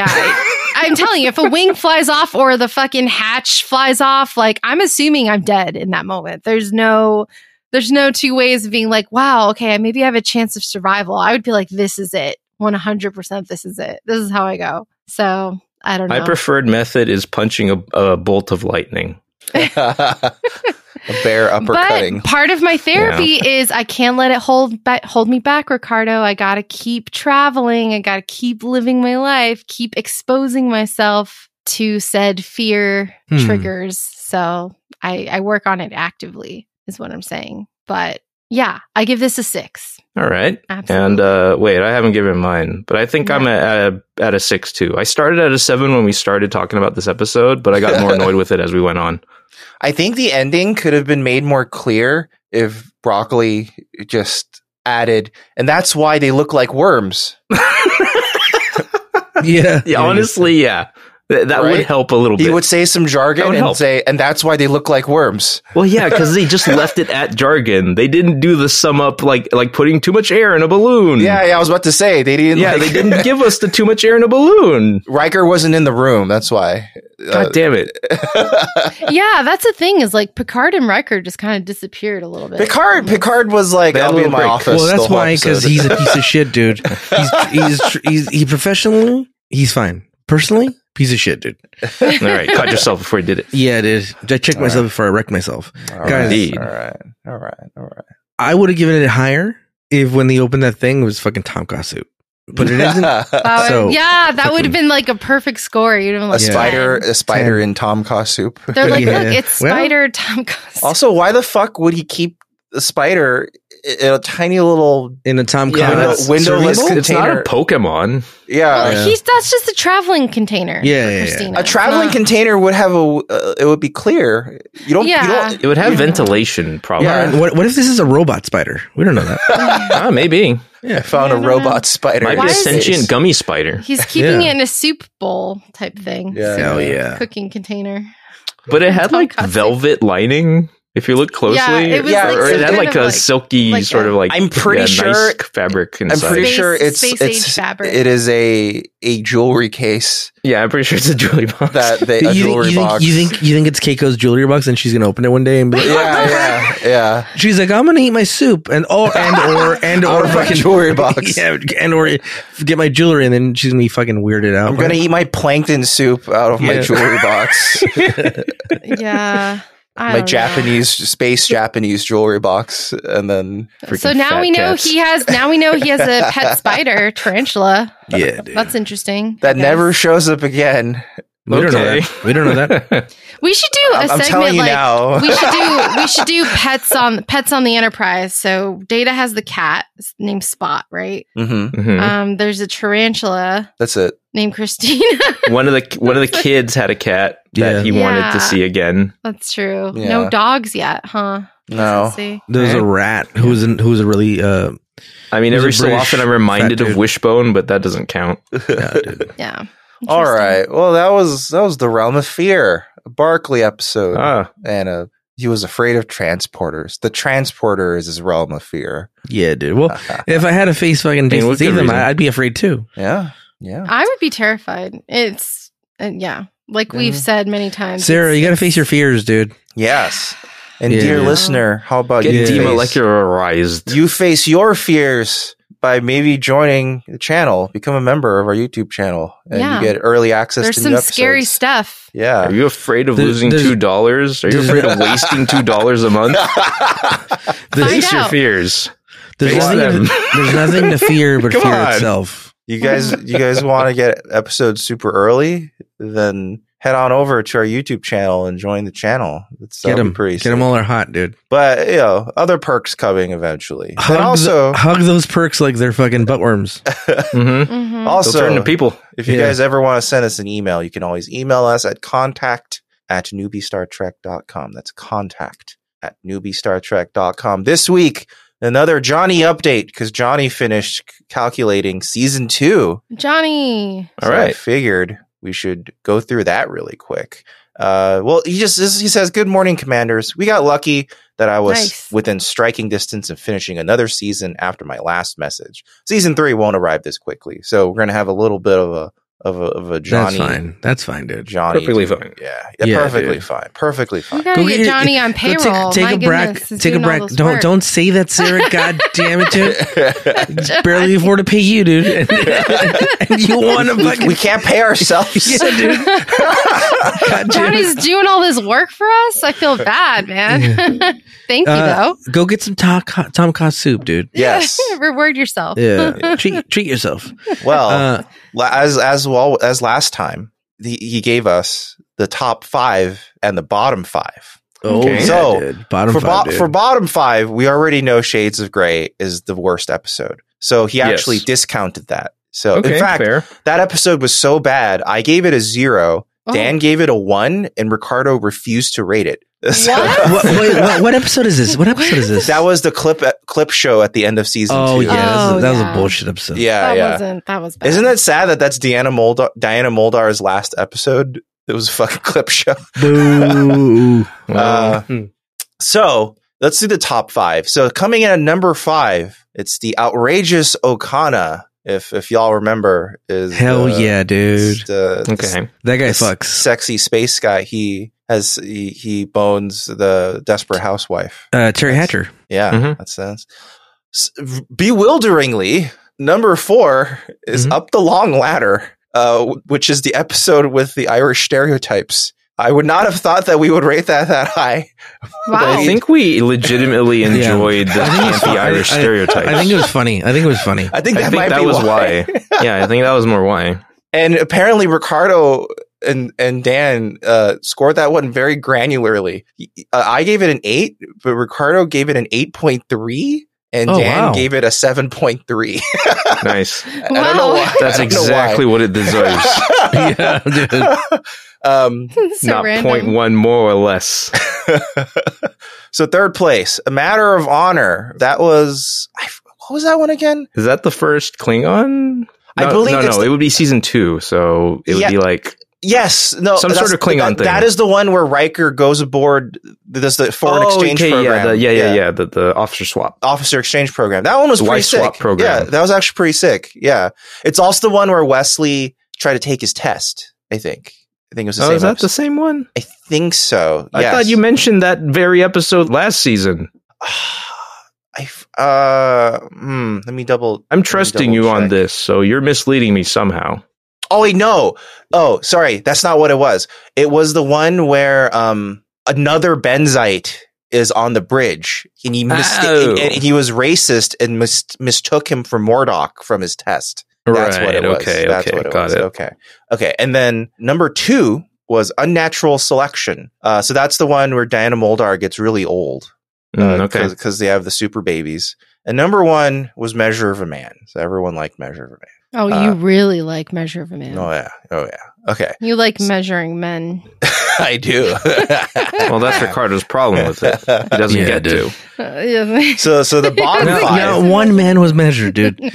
I'm telling you, if a wing flies off or the fucking hatch flies off, like, I'm assuming I'm dead in that moment. There's no two ways of being like, wow, okay, maybe I have a chance of survival. I would be like, this is it. 100%, this is it. This is how I go. So I don't know. My preferred method is punching a bolt of lightning. A bear uppercutting. But part of my therapy is I can't let it hold me back, Ricardo. I gotta keep traveling. I gotta keep living my life. Keep exposing myself to said fear triggers. So I work on it actively, is what I'm saying. But yeah, I give this a 6. All right. Absolutely. And wait, I haven't given mine, but I think I'm at a 6 too. I started at a 7 when we started talking about this episode, but I got more annoyed with it as we went on. I think the ending could have been made more clear if Broccoli just added, and that's why they look like worms. Yeah. Honestly, yeah. That would help a little bit. He would say some jargon and say, and that's why they look like worms. Well, yeah, because they just left it at jargon. They didn't do the sum up like putting too much air in a balloon. Yeah, I was about to say they didn't. Yeah, they didn't give us the too much air in a balloon. Riker wasn't in the room. That's why. God damn it. Yeah, that's the thing is like Picard and Riker just kind of disappeared a little bit. Picard was like, I'll be in my office. Well, that's why, because he's a piece of shit, dude. He professionally, he's fine. Personally, piece of shit, dude. All right, caught yourself before you did it. Yeah, it is. I checked myself before I wrecked myself. Guys, all right. I would have given it higher if when they opened that thing it was fucking Tom Kha soup. But it isn't. That would have been like a perfect score. You'd have been like a spider in Tom Kha soup. They're like, look, it's spider Tom Kha soup. Also, why the fuck would he keep the spider in a tiny little Tom Kha windowless container? It's not a Pokemon. Yeah, that's just a traveling container. Yeah. A traveling container would have it would be clear. You don't. It would have ventilation, probably. Yeah. What if this is a robot spider? We don't know that. Maybe. Yeah, I found a robot spider. Might be a sentient gummy spider. He's keeping it in a soup bowl type thing. Yeah. Hell yeah. Cooking container. But it had like velvet lining. If you look closely, it was or it had like a silky sort of like I'm pretty sure nice fabric inside. I'm pretty sure it's fabric. It is a jewelry case. Yeah, I'm pretty sure it's a jewelry box. A jewelry box. You think it's Keiko's jewelry box and she's gonna open it one day and be like, yeah. She's like, I'm gonna eat my soup and fucking jewelry box. Yeah, or get my jewelry and then she's gonna be fucking weirded out. I'm gonna eat my plankton soup out of my jewelry box. Yeah. My Japanese jewelry box, and then so now we know he has a pet spider tarantula. Yeah, dude. That's interesting. That never shows up again. We don't know that. We should do a segment like we should do pets on the Enterprise. So Data has the cat named Spot, right? Mm-hmm. There's a tarantula. That's it. Named Christina. one of the kids had a cat that he wanted to see again. That's true. Yeah. No dogs yet, huh? No. There's a rat who's a really. I mean, every so often I'm reminded of Wishbone, but that doesn't count. Yeah. All right. Well, that was the Realm of Fear, a Barclay episode, and he was afraid of transporters. The transporter is his realm of fear. Yeah, dude. Well, if I had to face fucking Jason Statham, I'd be afraid too. Yeah. I would be terrified. It's like we've said many times. Sarah, you got to face your fears, dude. Yes. And dear listener, how about you? Get demolecularized. You face your fears by maybe joining the channel, become a member of our YouTube channel, and you get early access to new episodes. There's some scary stuff. Yeah. Are you afraid of losing $2? Are you afraid of wasting $2 a month? Face your fears. There's nothing to fear but fear itself. You guys want to get episodes super early? Then head on over to our YouTube channel and join the channel. Get them while they're hot, dude. But other perks coming eventually. Hug those perks like they're fucking buttworms. Also, turn to people. If you guys ever want to send us an email, you can always email us at contact@newbiestartrek.com. That's contact@newbiestartrek.com. This week, another Johnny update, because Johnny finished calculating season 2. Johnny. All right. I figured we should go through that really quick. He says, "Good morning, Commanders. We got lucky that I was within striking distance of finishing another season after my last message. Season 3 won't arrive this quickly, so we're gonna have a little bit of a Johnny. That's fine, dude. Johnny, perfectly fine. Yeah, perfectly fine. Perfectly fine. You gotta get Johnny on payroll. Take a break. Take a break. Don't say that, Sarah. God damn it, dude. Barely afford to pay you, dude. And you want to fucking... We can't pay ourselves. Yeah, dude. Johnny's doing all this work for us. I feel bad, man. Yeah. Thank you, though. Go get some Tom Kha soup, dude. Yes. Reward yourself. Yeah. Treat yourself. Well, as well as last time, he gave us the top 5 and the bottom 5. Okay. So for bottom 5, we already know Shades of Grey is the worst episode. So he actually discounted that. So in fact, that episode was so bad, I gave it a 0. Dan gave it a 1, and Ricardo refused to rate it. What episode is this? That was the clip show at the end of season 2. Oh yeah, that was a bullshit episode. That was bad. Isn't it sad that that's Diana Muldaur's last episode? It was a fucking clip show. Boo. So let's do the top 5. So coming in at number 5, it's the outrageous Okana if y'all remember, is hell yeah, dude. Okay, that guy fucks. Sexy space guy. He bones the Desperate Housewife. Terry Hatcher. Yeah, that sense. Bewilderingly, number 4 is Up the Long Ladder, which is the episode with the Irish stereotypes. I would not have thought that we would rate that high. Wow. I think we legitimately enjoyed the campy Irish stereotypes. I think it was funny. I think that was why. Yeah, I think that was more why. And apparently Ricardo and Dan scored that one very granularly. I gave it an 8, but Ricardo gave it an 8.3. And Dan gave it a 7.3. Nice. I don't know why. That's exactly what it deserves. Yeah, dude. Not random. 0.1 more or less. So 3rd place, A Matter of Honor. That was, what was that one again? Is that the first Klingon? I believe it would be season 2. So it would be like. Yes, no, some sort of Klingon thing. That is the one where Riker goes aboard. There's the foreign exchange program. Yeah. The officer exchange program. That one was pretty sick. Swap program. Yeah, that was actually pretty sick. Yeah, it's also the one where Wesley tried to take his test. I think it was the same. Is that the same one? I think so. I thought you mentioned that very episode last season. Let me double. I'm trusting you on this, so you're misleading me somehow. Oh, wait, no. Oh, sorry. That's not what it was. It was the one where another Benzite is on the bridge. And he was racist and mistook him for Mordok from his test. That's what it was. Okay, That's what it got was. it. Okay. And then number 2 was Unnatural Selection. So that's the one where Diana Muldaur gets really old. Because they have the super babies. And number 1 was Measure of a Man. So everyone liked Measure of a Man. Oh, you really like Measure of a Man. Oh, yeah. Okay. You like measuring men. I do. Well, that's Ricardo's problem with it. He doesn't get to. So the bottom 5. No, one man was measured, dude. In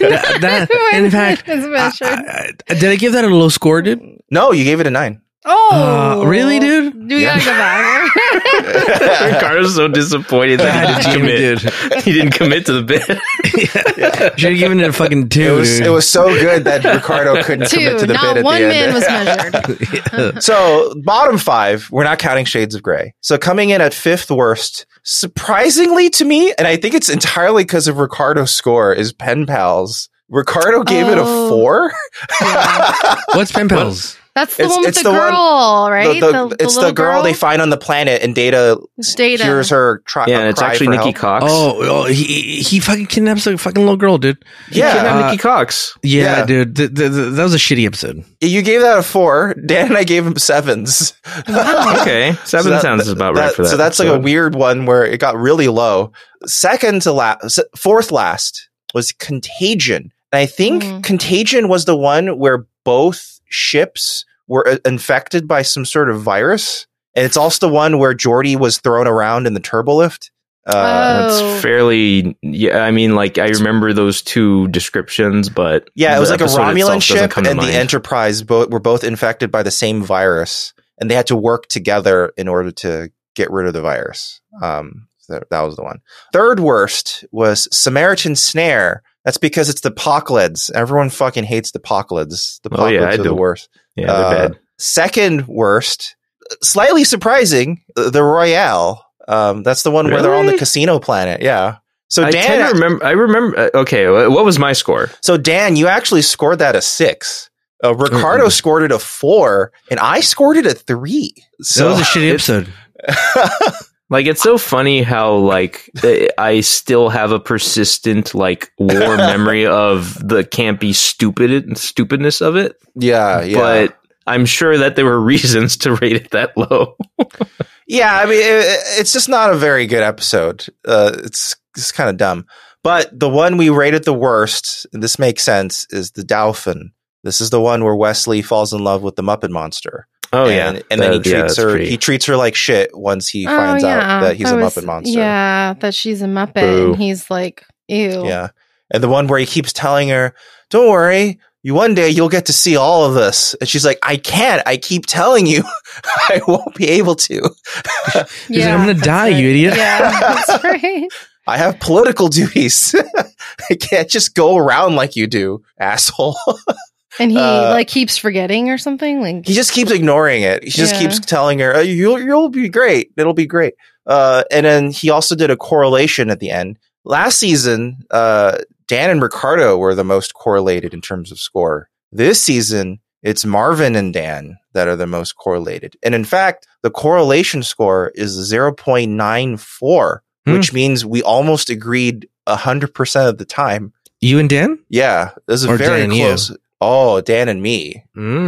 fact, did I give that a low score, dude? No, you gave it a 9. Oh, really, dude? Do we gotta go back? Ricardo's so disappointed that he didn't commit. He didn't commit to the bit. Should have given it a fucking 2. It was so good that Ricardo couldn't commit to the bit at the end. Not one man was measured. So bottom 5, we're not counting Shades of Grey. So coming in at 5th worst, surprisingly to me, and I think it's entirely because of Ricardo's score, is Pen Pals. Ricardo gave it a 4. Yeah. What's Pen Pals? That's the one with the girl, right? It's the girl they find on the planet, and Data hears her try. Yeah, it's actually Nikki Cox. Oh, he fucking kidnaps a fucking little girl, dude. Yeah, he kidnapped Nikki Cox. Yeah, dude. That was a shitty episode. You gave that a 4. Dan and I gave him 7s. Wow. Okay, 7 sounds about right for that. So that's like a weird one where it got really low. 4th last was Contagion. And I think Contagion was the one where both ships were infected by some sort of virus. And it's also the one where Geordi was thrown around in the turbolift. That's fairly, I mean, like, I remember those 2 descriptions, but yeah, it was like a Romulan ship and the Enterprise were both infected by the same virus, and they had to work together in order to get rid of the virus. That was the one. 3rd worst was Samaritan Snare. That's because it's the Pokleds. Everyone fucking hates the Pokleds. The Pokleds are the worst. Yeah, they're bad. 2nd worst, slightly surprising, the Royale. That's the one where they're on the casino planet. Yeah. So I remember. Okay, what was my score? So Dan, you actually scored that a 6. Ricardo scored it a 4, and I scored it a 3. So that was a shitty episode. Like, it's so funny how, like, I still have a persistent, like, war memory of the campy stupidness of it. Yeah. But I'm sure that there were reasons to rate it that low. Yeah, I mean, it's just not a very good episode. It's kind of dumb. But the one we rated the worst, and this makes sense, is the Dolphin. This is the one where Wesley falls in love with the Muppet Monster. Oh, and then he treats her like shit once he finds out that he's a Muppet Monster. Yeah, that she's a Muppet. Boo. And he's like, ew. Yeah. And the one where he keeps telling her, don't worry, one day you'll get to see all of this. And she's like, I can't. I keep telling you I won't be able to. He's like, I'm going to die, you idiot. Yeah, that's right. I have political duties. I can't just go around like you do, asshole. And he keeps forgetting or something. Like he just keeps ignoring it. He just keeps telling her, "You'll be great. It'll be great." And then he also did a correlation at the end. Last season, Dan and Ricardo were the most correlated in terms of score. This season, it's Marvin and Dan that are the most correlated. And in fact, the correlation score is 0.94, which means we almost agreed 100% of the time. You and Dan? Yeah, this is very close. Oh, Dan and me.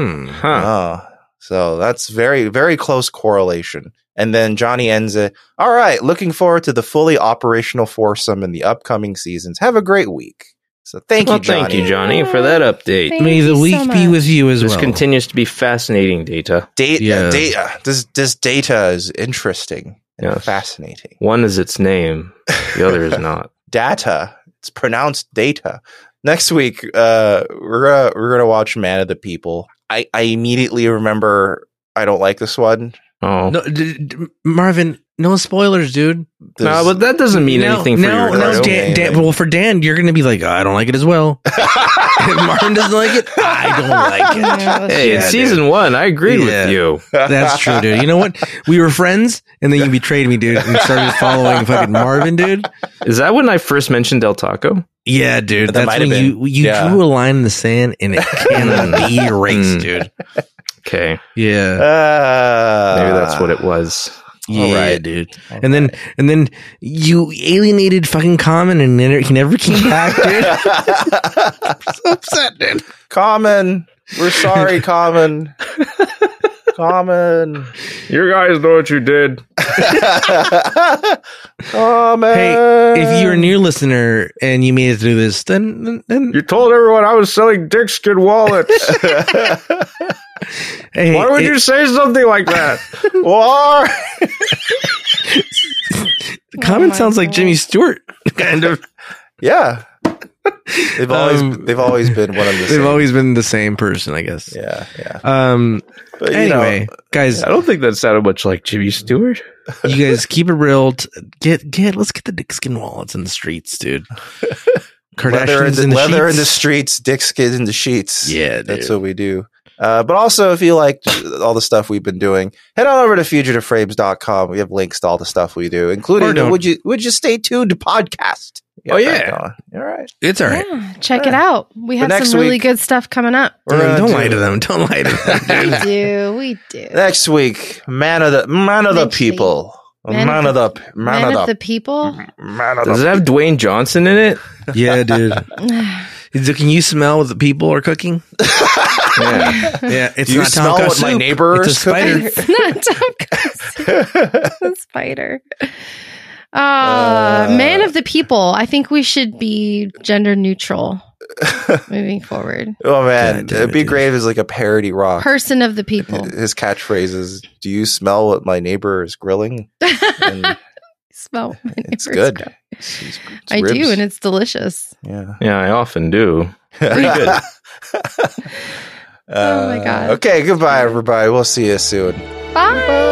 So that's very, very close correlation. And then Johnny ends it. All right, looking forward to the fully operational foursome in the upcoming seasons. Have a great week. So thank you, Johnny. Thank you, Johnny, for that update. May the week be with you as well. This continues to be fascinating, Data. Data. This data is interesting and fascinating. One is its name. The other is not. Data. It's pronounced data. Next week, we're gonna watch Man of the People. I immediately remember I don't like this one. Oh, no, Marvin, no spoilers, dude. No, but that doesn't mean anything for you. Dan, well, for Dan, you're going to be like, I don't like it as well. If Marvin doesn't like it, I don't like it. Hey, it's season 1. I agree with you. That's true, dude. You know what? We were friends, and then you betrayed me, dude, and started following fucking Marvin, dude. Is that when I first mentioned Del Taco? Yeah, dude. That's when you drew a line in the sand, and it cannot be erased, dude. Okay. Yeah. Maybe that's what it was. Yeah, right, dude. Okay. And then you alienated fucking Common, and he never came back, dude. I'm so upset, dude. Common, we're sorry, Common. Common, you guys know what you did. Common. Hey, if you're a new listener and you made it through this, then you told everyone I was selling dick skin wallets. Hey, why would you say something like that? Why? Common sounds like Jimmy Stewart, kind of. Yeah. They've always been one of the same. They've always been the same person, I guess. Yeah. But anyway, guys, I don't think that sounded much like Jimmy Stewart. You guys keep it real. Let's get the dick skin wallets in the streets, dude. Kardashians leather in the streets, dick skin in the sheets. Yeah, dude. That's what we do. But also, if you like all the stuff we've been doing, head on over to fugitiveframes.com. We have links to all the stuff we do, including the Would You Stay Tuned podcast. Oh, yeah. All right. It's all right. Yeah, check it out. We have some really good stuff coming up. Don't lie to them. Don't lie to them. We do. Next week, Man of the People. Man of the People? Does it have Dwayne Johnson in it? Yeah, dude. Can you smell what the people are cooking? Yeah. It's Do you not smell what my neighbor is cooking? It's not It's a spider. Man of the People. I think we should be gender neutral moving forward. Oh man, it'd be great if it's like a parody rock. Person of the people. His catchphrase is, "Do you smell what my neighbor is grilling?" Smell. It's good. I do, and it's delicious. Yeah, I often do. Pretty good. Oh my god. Okay, goodbye, everybody. We'll see you soon. Bye.